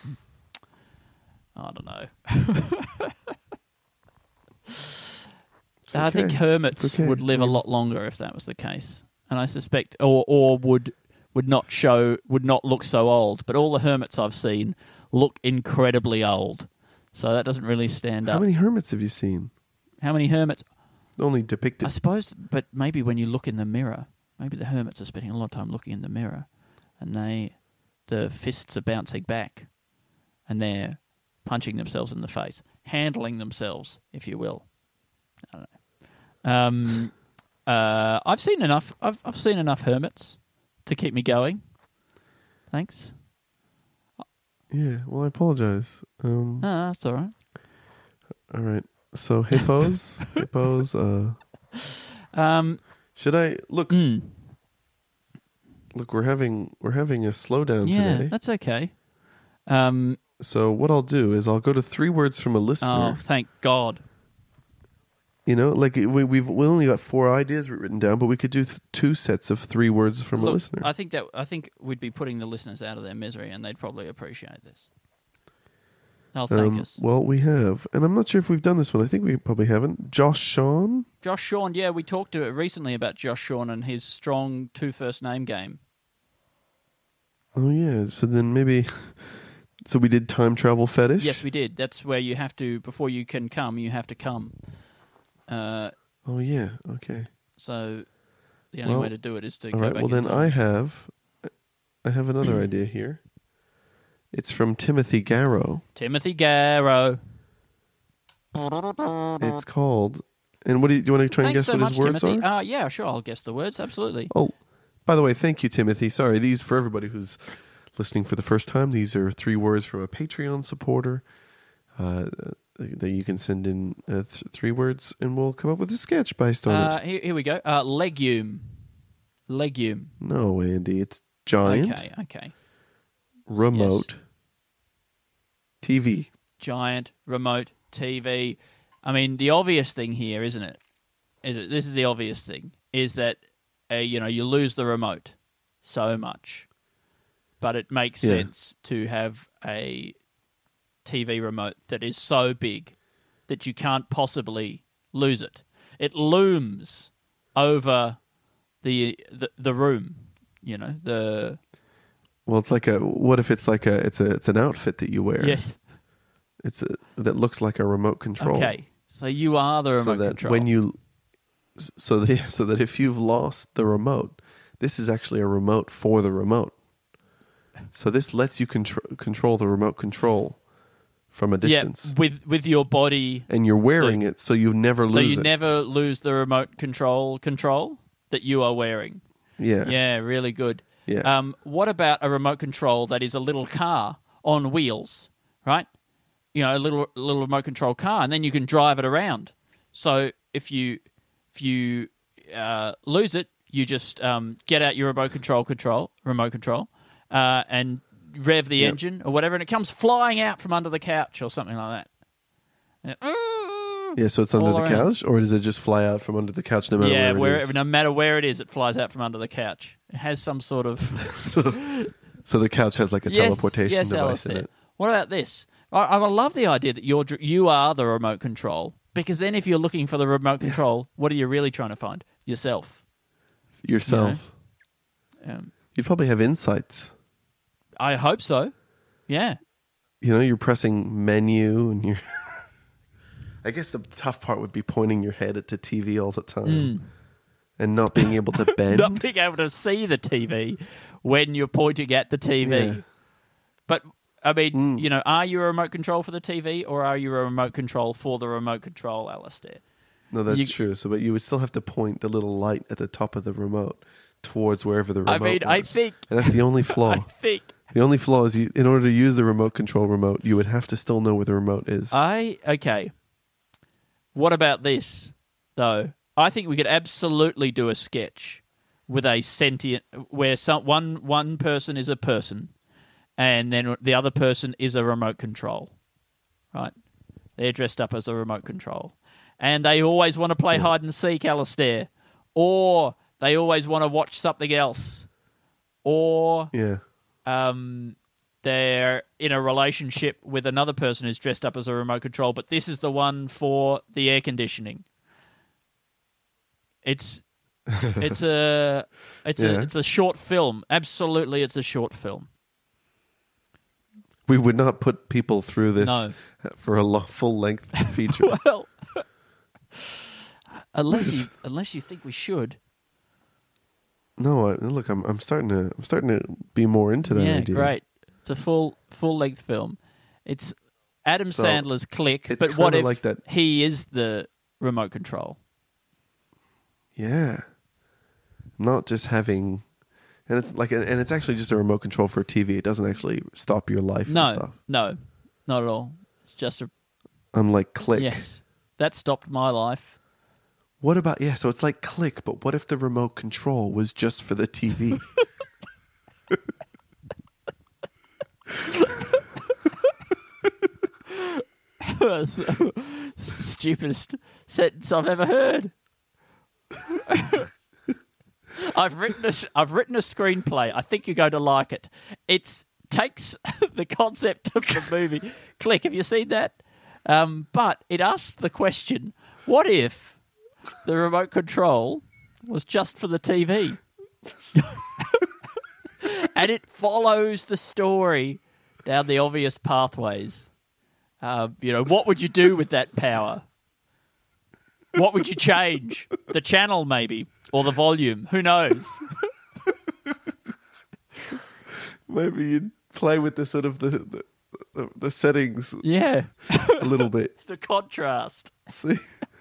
don't know. I think hermits would live a lot longer if that was the case, and I suspect, or would not look so old. But all the hermits I've seen look incredibly old, so that doesn't really stand up. How many hermits have you seen? How many hermits? Only depicted. I suppose, but maybe when you look in the mirror, maybe the hermits are spending a lot of time looking in the mirror, and the fists are bouncing back, and they're punching themselves in the face, handling themselves, if you will. I don't know. I've seen enough. I've seen enough hermits to keep me going. Thanks. Yeah, well, I apologize. That's all right. All right. So hippos. Should I look? Look, we're having a slowdown today. Yeah, that's okay. So what I'll do is I'll go to 3 words from a listener. Oh, thank God. You know, like we only got 4 ideas written down, but we could do 2 sets of 3 words from a listener. I think we'd be putting the listeners out of their misery, and they'd probably appreciate this. They'll thank us. Well, we have, and I'm not sure if we've done this one. I think we probably haven't. Josh Shawn, yeah, we talked to it recently about Josh Shawn and his strong 2 first name game. Oh yeah, so then maybe. So we did time travel fetish. Yes, we did. That's where you have to, before you can come, you have to come. Oh yeah, okay. So the only way to do it is to go right, back. Well, then I have another idea here. It's from Timothy Garrow. Timothy Garrow. It's called. And what do you want to try and guess what his words Timothy. are? Yeah, sure. I'll guess the words. Absolutely. Oh, by the way, thank you, Timothy. Sorry, these for everybody who's listening for the first time. These are 3 words from a Patreon supporter. That you can send in 3 words, and we'll come up with a sketch based on it. Here we go. Legume. No, Andy. It's giant. Okay. Remote. Yes. TV. Giant, remote, TV. I mean, the obvious thing here, isn't it? This is the obvious thing, is that, you lose the remote so much. But it makes sense to have a TV remote that is so big that you can't possibly lose it. It looms over the room, Well, it's like what if it's like it's an outfit that you wear? Yes. That looks like a remote control. Okay. So you are the remote control. So that if you've lost the remote, this is actually a remote for the remote. So this lets you control the remote control from a distance. Yeah, with your body. And you're wearing it, so you never lose it. So you never lose the remote control that you are wearing. Yeah. Yeah, really good. Yeah. What about a remote control that is a little car on wheels, right? a little remote control car, and then you can drive it around. So if you lose it, you just get out your remote control, and rev the engine or whatever, and it comes flying out from under the couch or something like that. Yeah, so it's under the couch, or does it just fly out from under the couch no matter where it is? No matter where it is, it flies out from under the couch. It has some sort of... so the couch has like a teleportation device in it. What about this? I love the idea that you are the remote control, because then if you're looking for the remote control, what are you really trying to find? Yourself. You'd probably have insights. I hope so. Yeah. You're pressing menu and you're... I guess the tough part would be pointing your head at the TV all the time and not being able to bend. Not being able to see the TV when you're pointing at the TV. Yeah. But, I mean, are you a remote control for the TV, or are you a remote control for the remote control, Alistair? No, that's true. So, but you would still have to point the little light at the top of the remote towards wherever the remote was. I think... And that's the only flaw. The only flaw is in order to use the remote control remote, you would have to still know where the remote is. Okay. What about this, though? I think we could absolutely do a sketch with a sentient... where one person is a person, and then the other person is a remote control, right? They're dressed up as a remote control. And they always want to play hide and seek, Alistair. Or they always want to watch something else. Or they're in a relationship with another person who's dressed up as a remote control, but this is the one for the air conditioning. It's a short film. Absolutely, it's a short film. We would not put people through this for a full-length feature. Well, unless you think we should. No, look, I'm starting to be more into that idea. Yeah, great. It's a full-length film. It's Adam Sandler's Click, but what if like that. He is the remote control? Yeah, not just having, and it's actually just a remote control for a TV. It doesn't actually stop your life. No, and stuff. No, not at all. It's just a. Unlike Click. Yes, that stopped my life. What about so it's like Click, but what if the remote control was just for the TV? That's the stupidest sentence I've ever heard. I've written a screenplay. I think you're going to like it. It takes the concept of the movie Click. Have you seen that? But it asks the question: what if the remote control was just for the TV? And it follows the story down the obvious pathways. What would you do with that power? What would you change? The channel, maybe, or the volume? Who knows? Maybe you'd play with the sort of the settings. Yeah, a little bit. The contrast. See.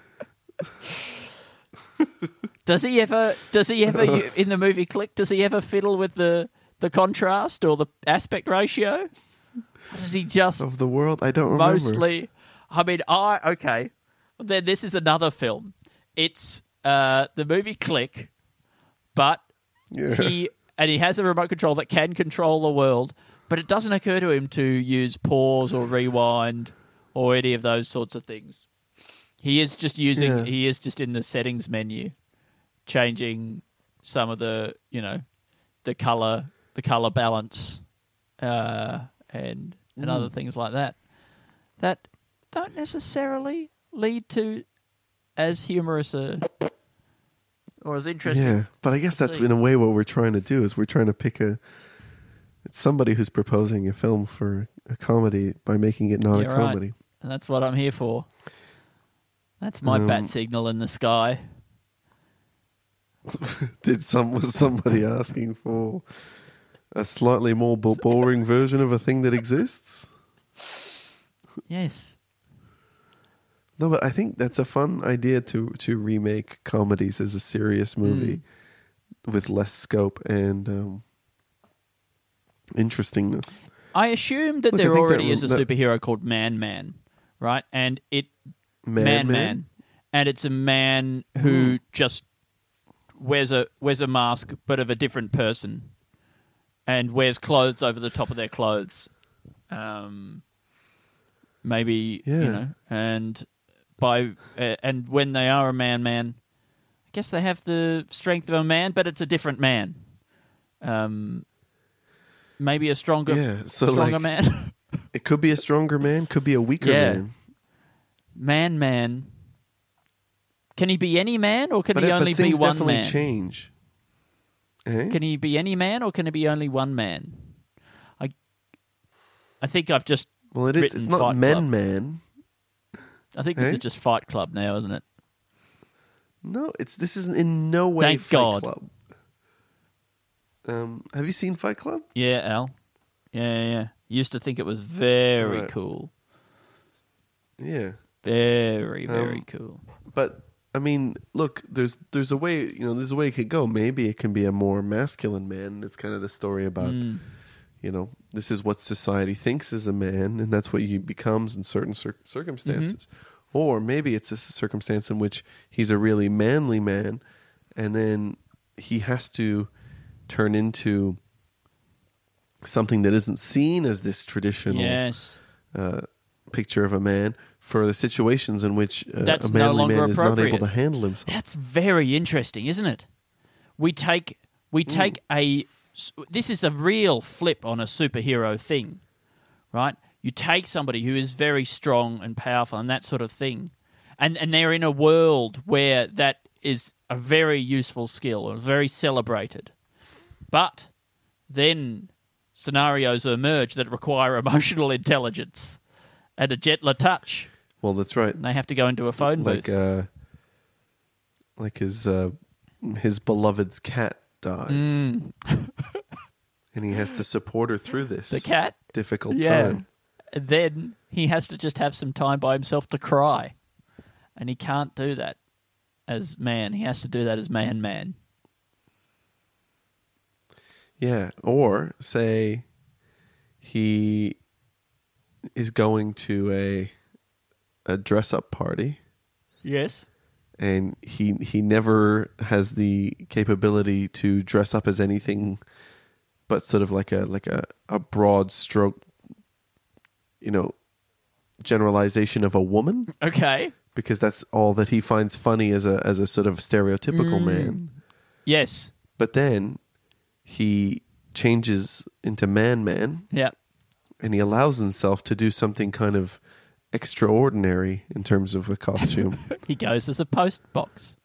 Does he ever in the movie Click? Does he ever fiddle with the contrast or the aspect ratio? Or does he just of the world? I don't remember. Mostly, I mean, okay. Then this is another film. It's the movie Click, but he has a remote control that can control the world, but it doesn't occur to him to use pause or rewind or any of those sorts of things. He is just using. He is just in the settings menu, changing some of the the color balance, and other things like that. That don't necessarily lead to as humorous or as interesting. Yeah, but I guess that's in a way what we're trying to do is we're trying to pick it's somebody who's proposing a film for a comedy by making it not a comedy. Right. And that's what I'm here for. That's my bat signal in the sky. Was somebody asking for a slightly more boring version of a thing that exists? Yes. No, but I think that's a fun idea to remake comedies as a serious movie with less scope and interestingness. I assume that there already is a superhero called Man-Man, right? And Man-Man. And it's a man who just wears a mask, but of a different person, and wears clothes over the top of their clothes. Maybe, and when they are a man, I guess they have the strength of a man, but it's a different man. Maybe a stronger man. It could be a stronger man, could be a weaker man. Man. Can he be any man, or can he only be one man? Things definitely change. Eh? Can he be any man, or can he be only one man? I think I've just it's not Man. I think this is just Fight Club now, isn't it? No, this is in no way Thank Fight God. Club. Have you seen Fight Club? Yeah, Al. Yeah. Used to think it was very cool. Yeah. Very, very cool. But I mean, look, there's a way, there's a way it could go. Maybe it can be a more masculine man. It's kind of the story about, this is what society thinks is a man, and that's what he becomes in certain circumstances. Mm-hmm. Or maybe it's a circumstance in which he's a really manly man, and then he has to turn into something that isn't seen as this traditional picture of a man for the situations in which a manly man is not able to handle himself. That's very interesting, isn't it? We take this is a real flip on a superhero thing, right? You take somebody who is very strong and powerful and that sort of thing, and they're in a world where that is a very useful skill and very celebrated. But then scenarios emerge that require emotional intelligence and a gentler touch. Well, that's right. And they have to go into a phone booth. Like his beloved's cat dies. And he has to support her through this difficult time. And then he has to just have some time by himself to cry. And he can't do that as man. He has to do that as man. Yeah, or say he is going to a dress-up party. Yes. And he never has the capability to dress up as anything but sort of like a broad stroke, generalization of a woman. Okay. Because that's all that he finds funny as a sort of stereotypical man. Yes. But then he changes into man. Yeah. And he allows himself to do something kind of extraordinary in terms of a costume. He goes as a post box.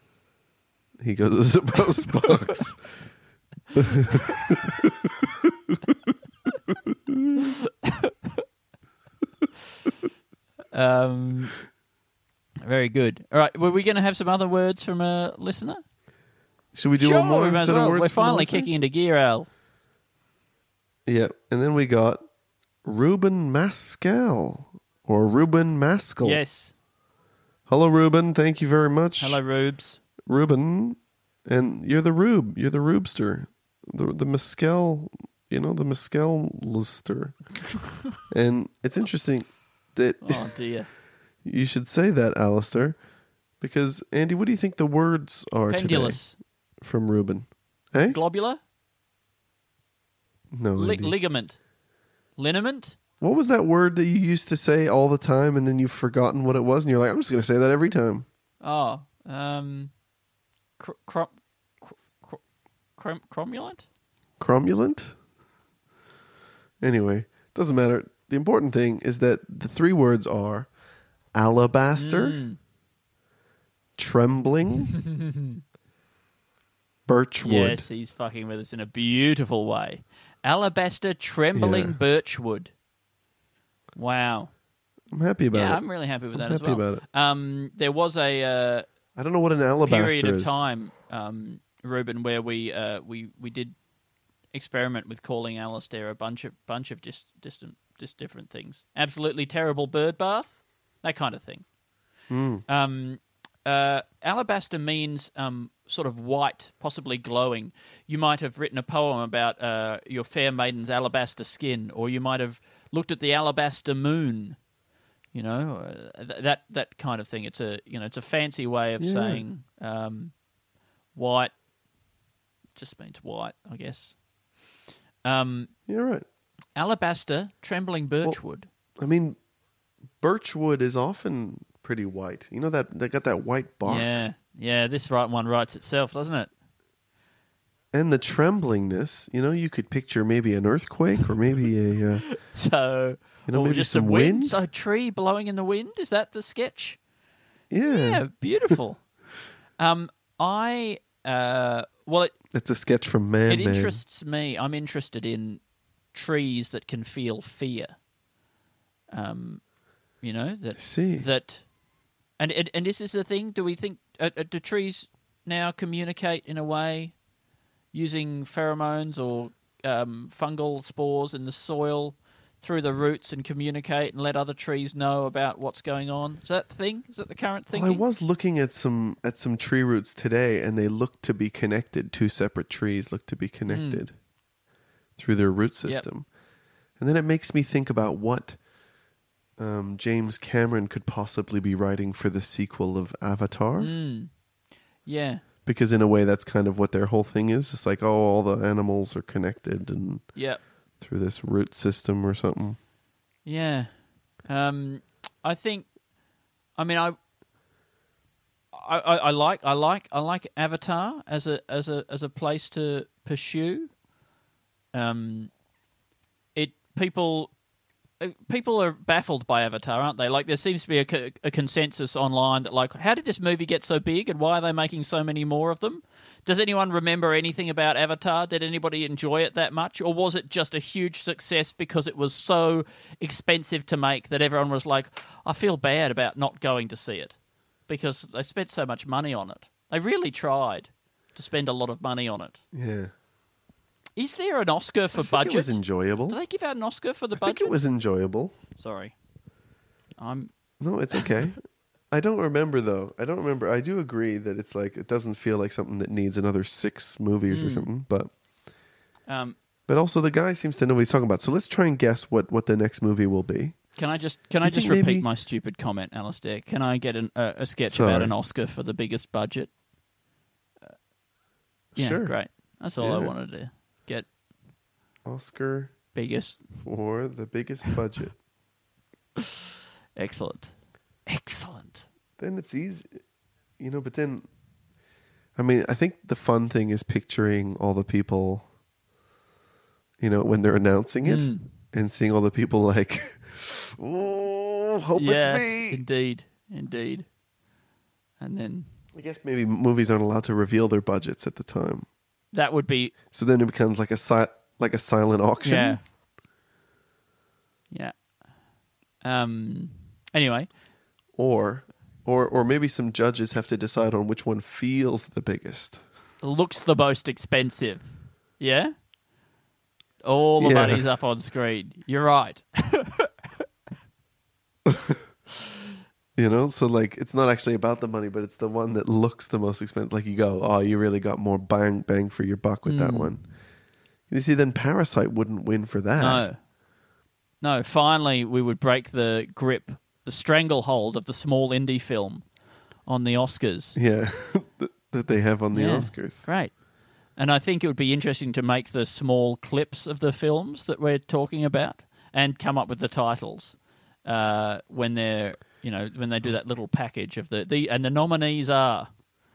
Very good. All right, were we going to have some other words from a listener? Should we do one more set of words? We're finally kicking into gear, Al. Yeah, and then we got Ruben Mascal. Or Ruben Maskell. Yes. Hello, Ruben. Thank you very much. Hello, Rubes. Ruben. And you're the Rube. You're the Rubester. The Mescal, the Mescal-luster. And it's interesting that... Oh, dear. You should say that, Alistair. Because, Andy, what do you think the words are Pendulous. Today from Ruben? Hey? Globular? No, ligament. Liniment? What was that word that you used to say all the time and then you've forgotten what it was and you're like, I'm just going to say that every time? Oh, cromulent? Cromulent? Anyway, doesn't matter. The important thing is that the three words are alabaster, trembling, birchwood. Yes, he's fucking with us in a beautiful way. Alabaster, trembling, birchwood. Wow. I'm happy about it. Yeah, I'm really happy with that as well. I'm happy about it. There was a I don't know what an alabaster period of is. time, Ruben, where we did experiment with calling Alistair a bunch of just different things. Absolutely terrible bird bath, that kind of thing. alabaster means sort of white, possibly glowing. You might have written a poem about your fair maiden's alabaster skin, or you might have looked at the alabaster moon. You know, that kind of thing. It's a fancy way of saying white. Just means white, I guess. You're right. Alabaster, trembling birchwood. Well, I mean, birchwood is often pretty white. You know that they got that white bark. Yeah. This one writes itself, doesn't it? And the tremblingness. You know, you could picture maybe an earthquake or maybe a maybe just some wind. So a tree blowing in the wind. Is that the sketch? Yeah, beautiful. It's a sketch from Man. It interests me. I'm interested in trees that can feel fear. You know that. See that, and this is the thing. Do we think do trees now communicate in a way using pheromones or fungal spores in the soil through the roots and communicate and let other trees know about what's going on? Is that the thing? Is that the current thing? Well, I was looking at some tree roots today, and they look to be connected. Two separate trees look to be connected through their root system. Yep. And then it makes me think about what James Cameron could possibly be writing for the sequel of Avatar. Yeah. Because in a way, that's kind of what their whole thing is. It's like, all the animals are connected and through this root system or something. Yeah. I think. I mean, I like Avatar as a place to pursue. People are baffled by Avatar, aren't they? Like, there seems to be a consensus online that, like, how did this movie get so big and why are they making so many more of them? Does anyone remember anything about Avatar? Did anybody enjoy it that much? Or was it just a huge success because it was so expensive to make that everyone was like, I feel bad about not going to see it because they spent so much money on it. They really tried to spend a lot of money on it. Yeah. Is there an Oscar for budget? It was enjoyable. Do they give out an Oscar for the budget? I think it was enjoyable. Sorry. No, it's okay. I don't remember, though. I do agree that it's like, it doesn't feel like something that needs another 6 movies or something, but also the guy seems to know what he's talking about. So let's try and guess what the next movie will be. Can I just repeat my stupid comment, Alistair? Can I get a sketch about an Oscar for the biggest budget? Sure. Great. That's all I wanted to get. Oscar biggest for the biggest budget. Excellent. Then it's easy, but then, I mean, I think the fun thing is picturing all the people, when they're announcing it and seeing all the people like, oh, hope it's me. Indeed. And then I guess maybe movies aren't allowed to reveal their budgets at the time. That would be... So then it becomes like a silent auction. Yeah. Anyway. Or maybe some judges have to decide on which one feels the biggest. Looks the most expensive. Yeah? All the money's up on screen. You're right. So like it's not actually about the money, but it's the one that looks the most expensive. Like you go, oh, you really got more bang for your buck with that one. You see, then Parasite wouldn't win for that. No. Finally, we would break the grip, the stranglehold of the small indie film on the Oscars. Yeah, that they have on the Oscars. Great. And I think it would be interesting to make the small clips of the films that we're talking about and come up with the titles when they're... when they do that little package of the nominees are,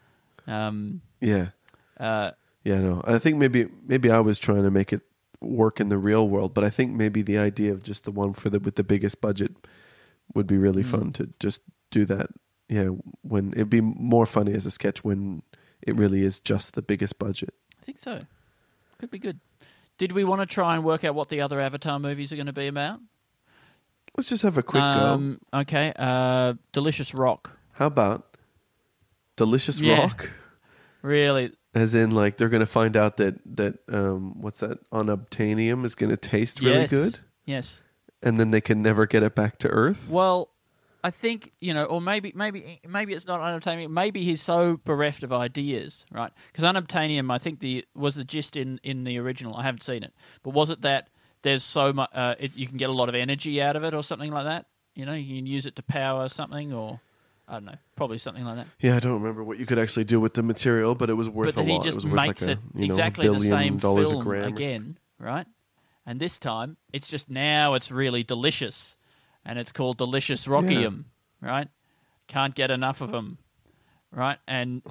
I think maybe I was trying to make it work in the real world, but I think maybe the idea of just the one with the biggest budget would be really fun to just do that. Yeah, when it'd be more funny as a sketch when it really is just the biggest budget. I think so. Could be good. Did we want to try and work out what the other Avatar movies are going to be about? Let's just have a quick go. Okay. Delicious Rock. How about Delicious Rock? Really? As in, like, they're going to find out that what's that, unobtainium is going to taste really good? Yes. And then they can never get it back to Earth? Well, I think, or maybe it's not unobtainium. Maybe he's so bereft of ideas, right? Because unobtainium, I think was the gist in the original. I haven't seen it, but was it that there's so much you can get a lot of energy out of it, or something like that? You can use it to power something, or I don't know, probably something like that. Yeah, I don't remember what you could actually do with the material, but it was worth a lot. But he just makes it exactly the same film again, right? And this time, it's really delicious. And it's called Delicious Rockium, right? Can't get enough of them, right? And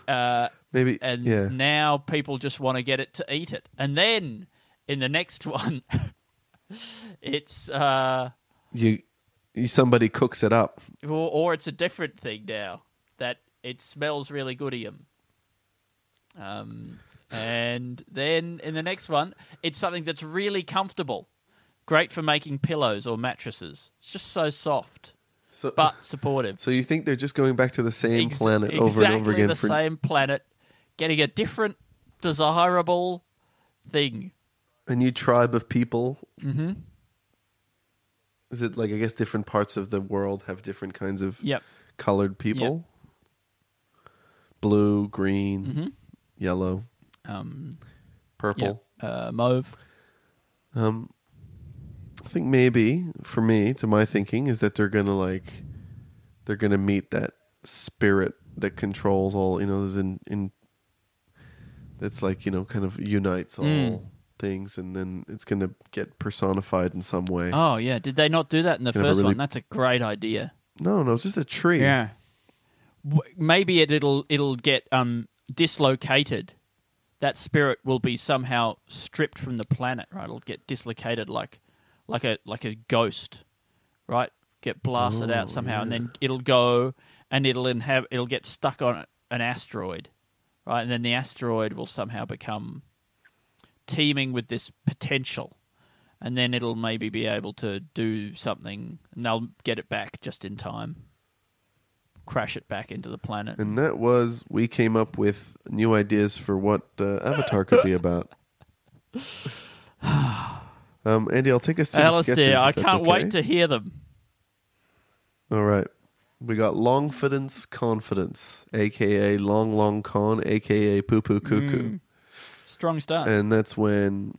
now people just want to get it to eat it. And then in the next one, it's somebody cooks it up, or it's a different thing now that it smells really goodium. And then in the next one, it's something that's really comfortable. Great for making pillows or mattresses. It's just so soft, but supportive. So you think they're just going back to the same planet over and over again? Exactly the same planet, getting a different, desirable thing. A new tribe of people? Mm-hmm. Is it I guess different parts of the world have different kinds of colored people? Yep. Blue, green, yellow, purple, mauve. I think maybe for me, to my thinking, is that they're gonna meet that spirit that controls all. That's kind of unites all things, and then it's gonna get personified in some way. Oh yeah, did they not do that in the first one? That's a great idea. No, it's just a tree. Yeah, maybe it'll get dislocated. That spirit will be somehow stripped from the planet, right? It'll get dislocated like a ghost, right? Get blasted out somehow, and then it'll go and it'll get stuck on an asteroid, right? And then the asteroid will somehow become teeming with this potential, and then it'll maybe be able to do something, and they'll get it back just in time, crash it back into the planet. And we came up with new ideas for what Avatar could be about. Andy, I'll take us through the sketches. I can't wait to hear them. All right. We got Longfidence Confidence, a.k.a. Long Con, a.k.a. Poo Poo Cuckoo. Strong start. And that's when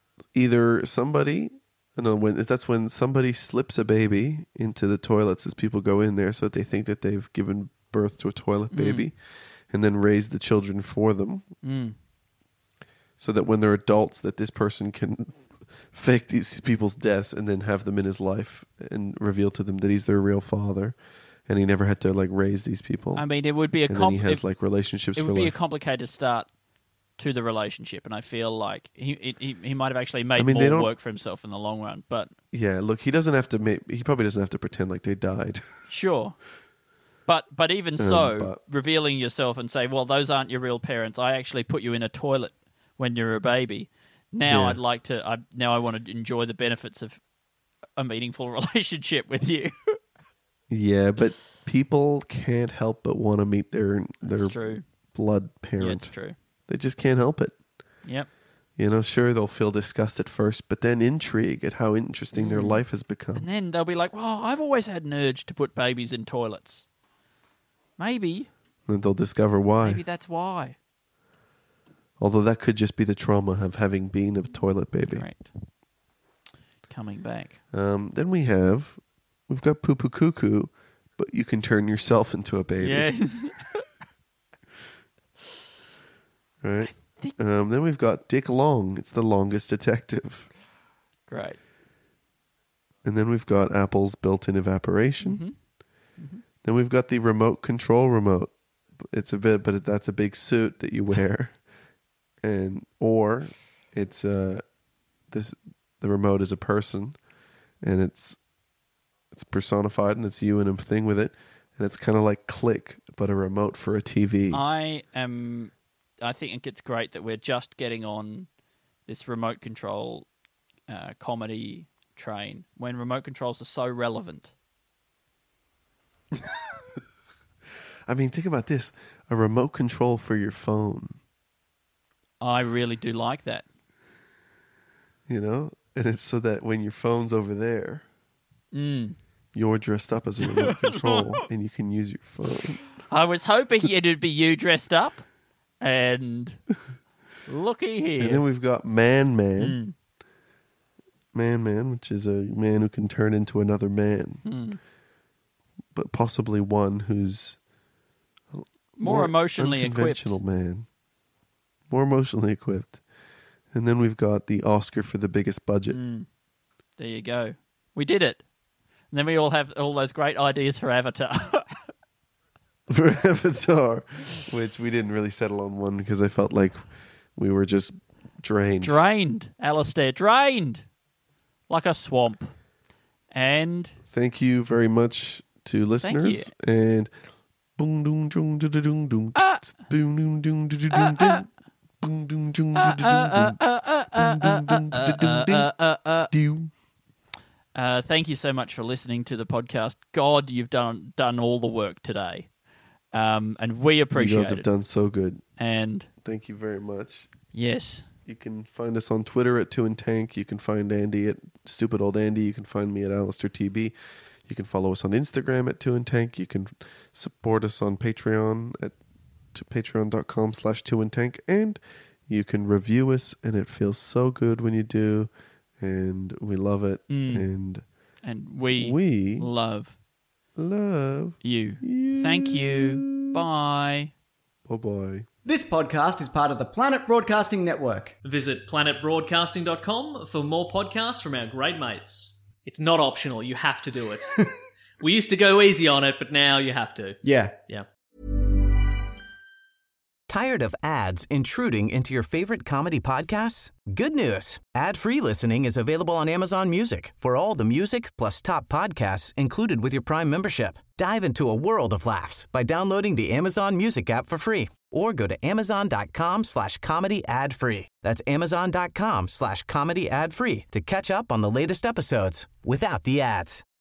that's when somebody slips a baby into the toilets as people go in there, so that they think that they've given birth to a toilet baby, and then raise the children for them. So that when they're adults, that this person can fake these people's deaths and then have them in his life and reveal to them that he's their real father, and he never had to raise these people. I mean, it would be he has relationships. It would would be a complicated start to the relationship, and I feel like he might have actually made more work for himself in the long run. But yeah, look, he probably doesn't have to pretend like they died. Sure. But even revealing yourself and say, well, those aren't your real parents. I actually put you in a toilet when you're a baby. Now I want to enjoy the benefits of a meaningful relationship with you. Yeah, but people can't help but want to meet their blood parent. Yeah, it's true. They just can't help it. Yep. Sure, they'll feel disgust at first, but then intrigue at how interesting their life has become. And then they'll be like, well, I've always had an urge to put babies in toilets. Maybe. And they'll discover why. Maybe that's why. Although that could just be the trauma of having been a toilet baby. Correct. Coming back. Then we've got Poo Poo Cuckoo, but you can turn yourself into a baby. Yes. Right. Then we've got Dick Long. It's the longest detective. Great. And then we've got Apple's built-in evaporation. Mm-hmm. Then we've got the remote control remote. That's a big suit that you wear. Or it's the remote is a person, and it's personified, and it's you and a thing with it, and it's kind of like Click, but a remote for a TV. I think it's great that we're just getting on this remote control comedy train when remote controls are so relevant. I mean, think about this: a remote control for your phone. I really do like that. And it's so that when your phone's over there, You're dressed up as a remote control, and you can use your phone. I was hoping it'd be you dressed up, and looky here. And then we've got Man. Man, which is a man who can turn into another man, but possibly one who's more emotionally unconventional equipped. Man, more emotionally equipped. And then we've got the Oscar for the biggest budget. There you go. We did it. And then we all have all those great ideas for Avatar. For Avatar, which we didn't really settle on one because I felt like we were just drained. Drained, Alistair, drained. Like a swamp. And thank you very much to listeners. And boom doom doom doom doom doom boom doom doom doom doom doom boom doom doom doom doom. Thank you so much for listening to the podcast. God, you've done all the work today. And we appreciate it. You guys have done so good. And thank you very much. Yes. You can find us on Twitter at 2 and Tank. You can find Andy at Stupid Old Andy. You can find me at Alistair TB. You can follow us on Instagram at 2 and Tank. You can support us on Patreon at patreon.com/2andtank. And you can review us, and it feels so good when you do. And we love it. And we love you. Thank you. Bye. Bye-bye. This podcast is part of the Planet Broadcasting Network. Visit planetbroadcasting.com for more podcasts from our great mates. It's not optional. You have to do it. We used to go easy on it, but now you have to. Yeah. Tired of ads intruding into your favorite comedy podcasts? Good news. Ad-free listening is available on Amazon Music for all the music plus top podcasts included with your Prime membership. Dive into a world of laughs by downloading the Amazon Music app for free or go to amazon.com/comedy ad-free. That's amazon.com/comedy ad-free to catch up on the latest episodes without the ads.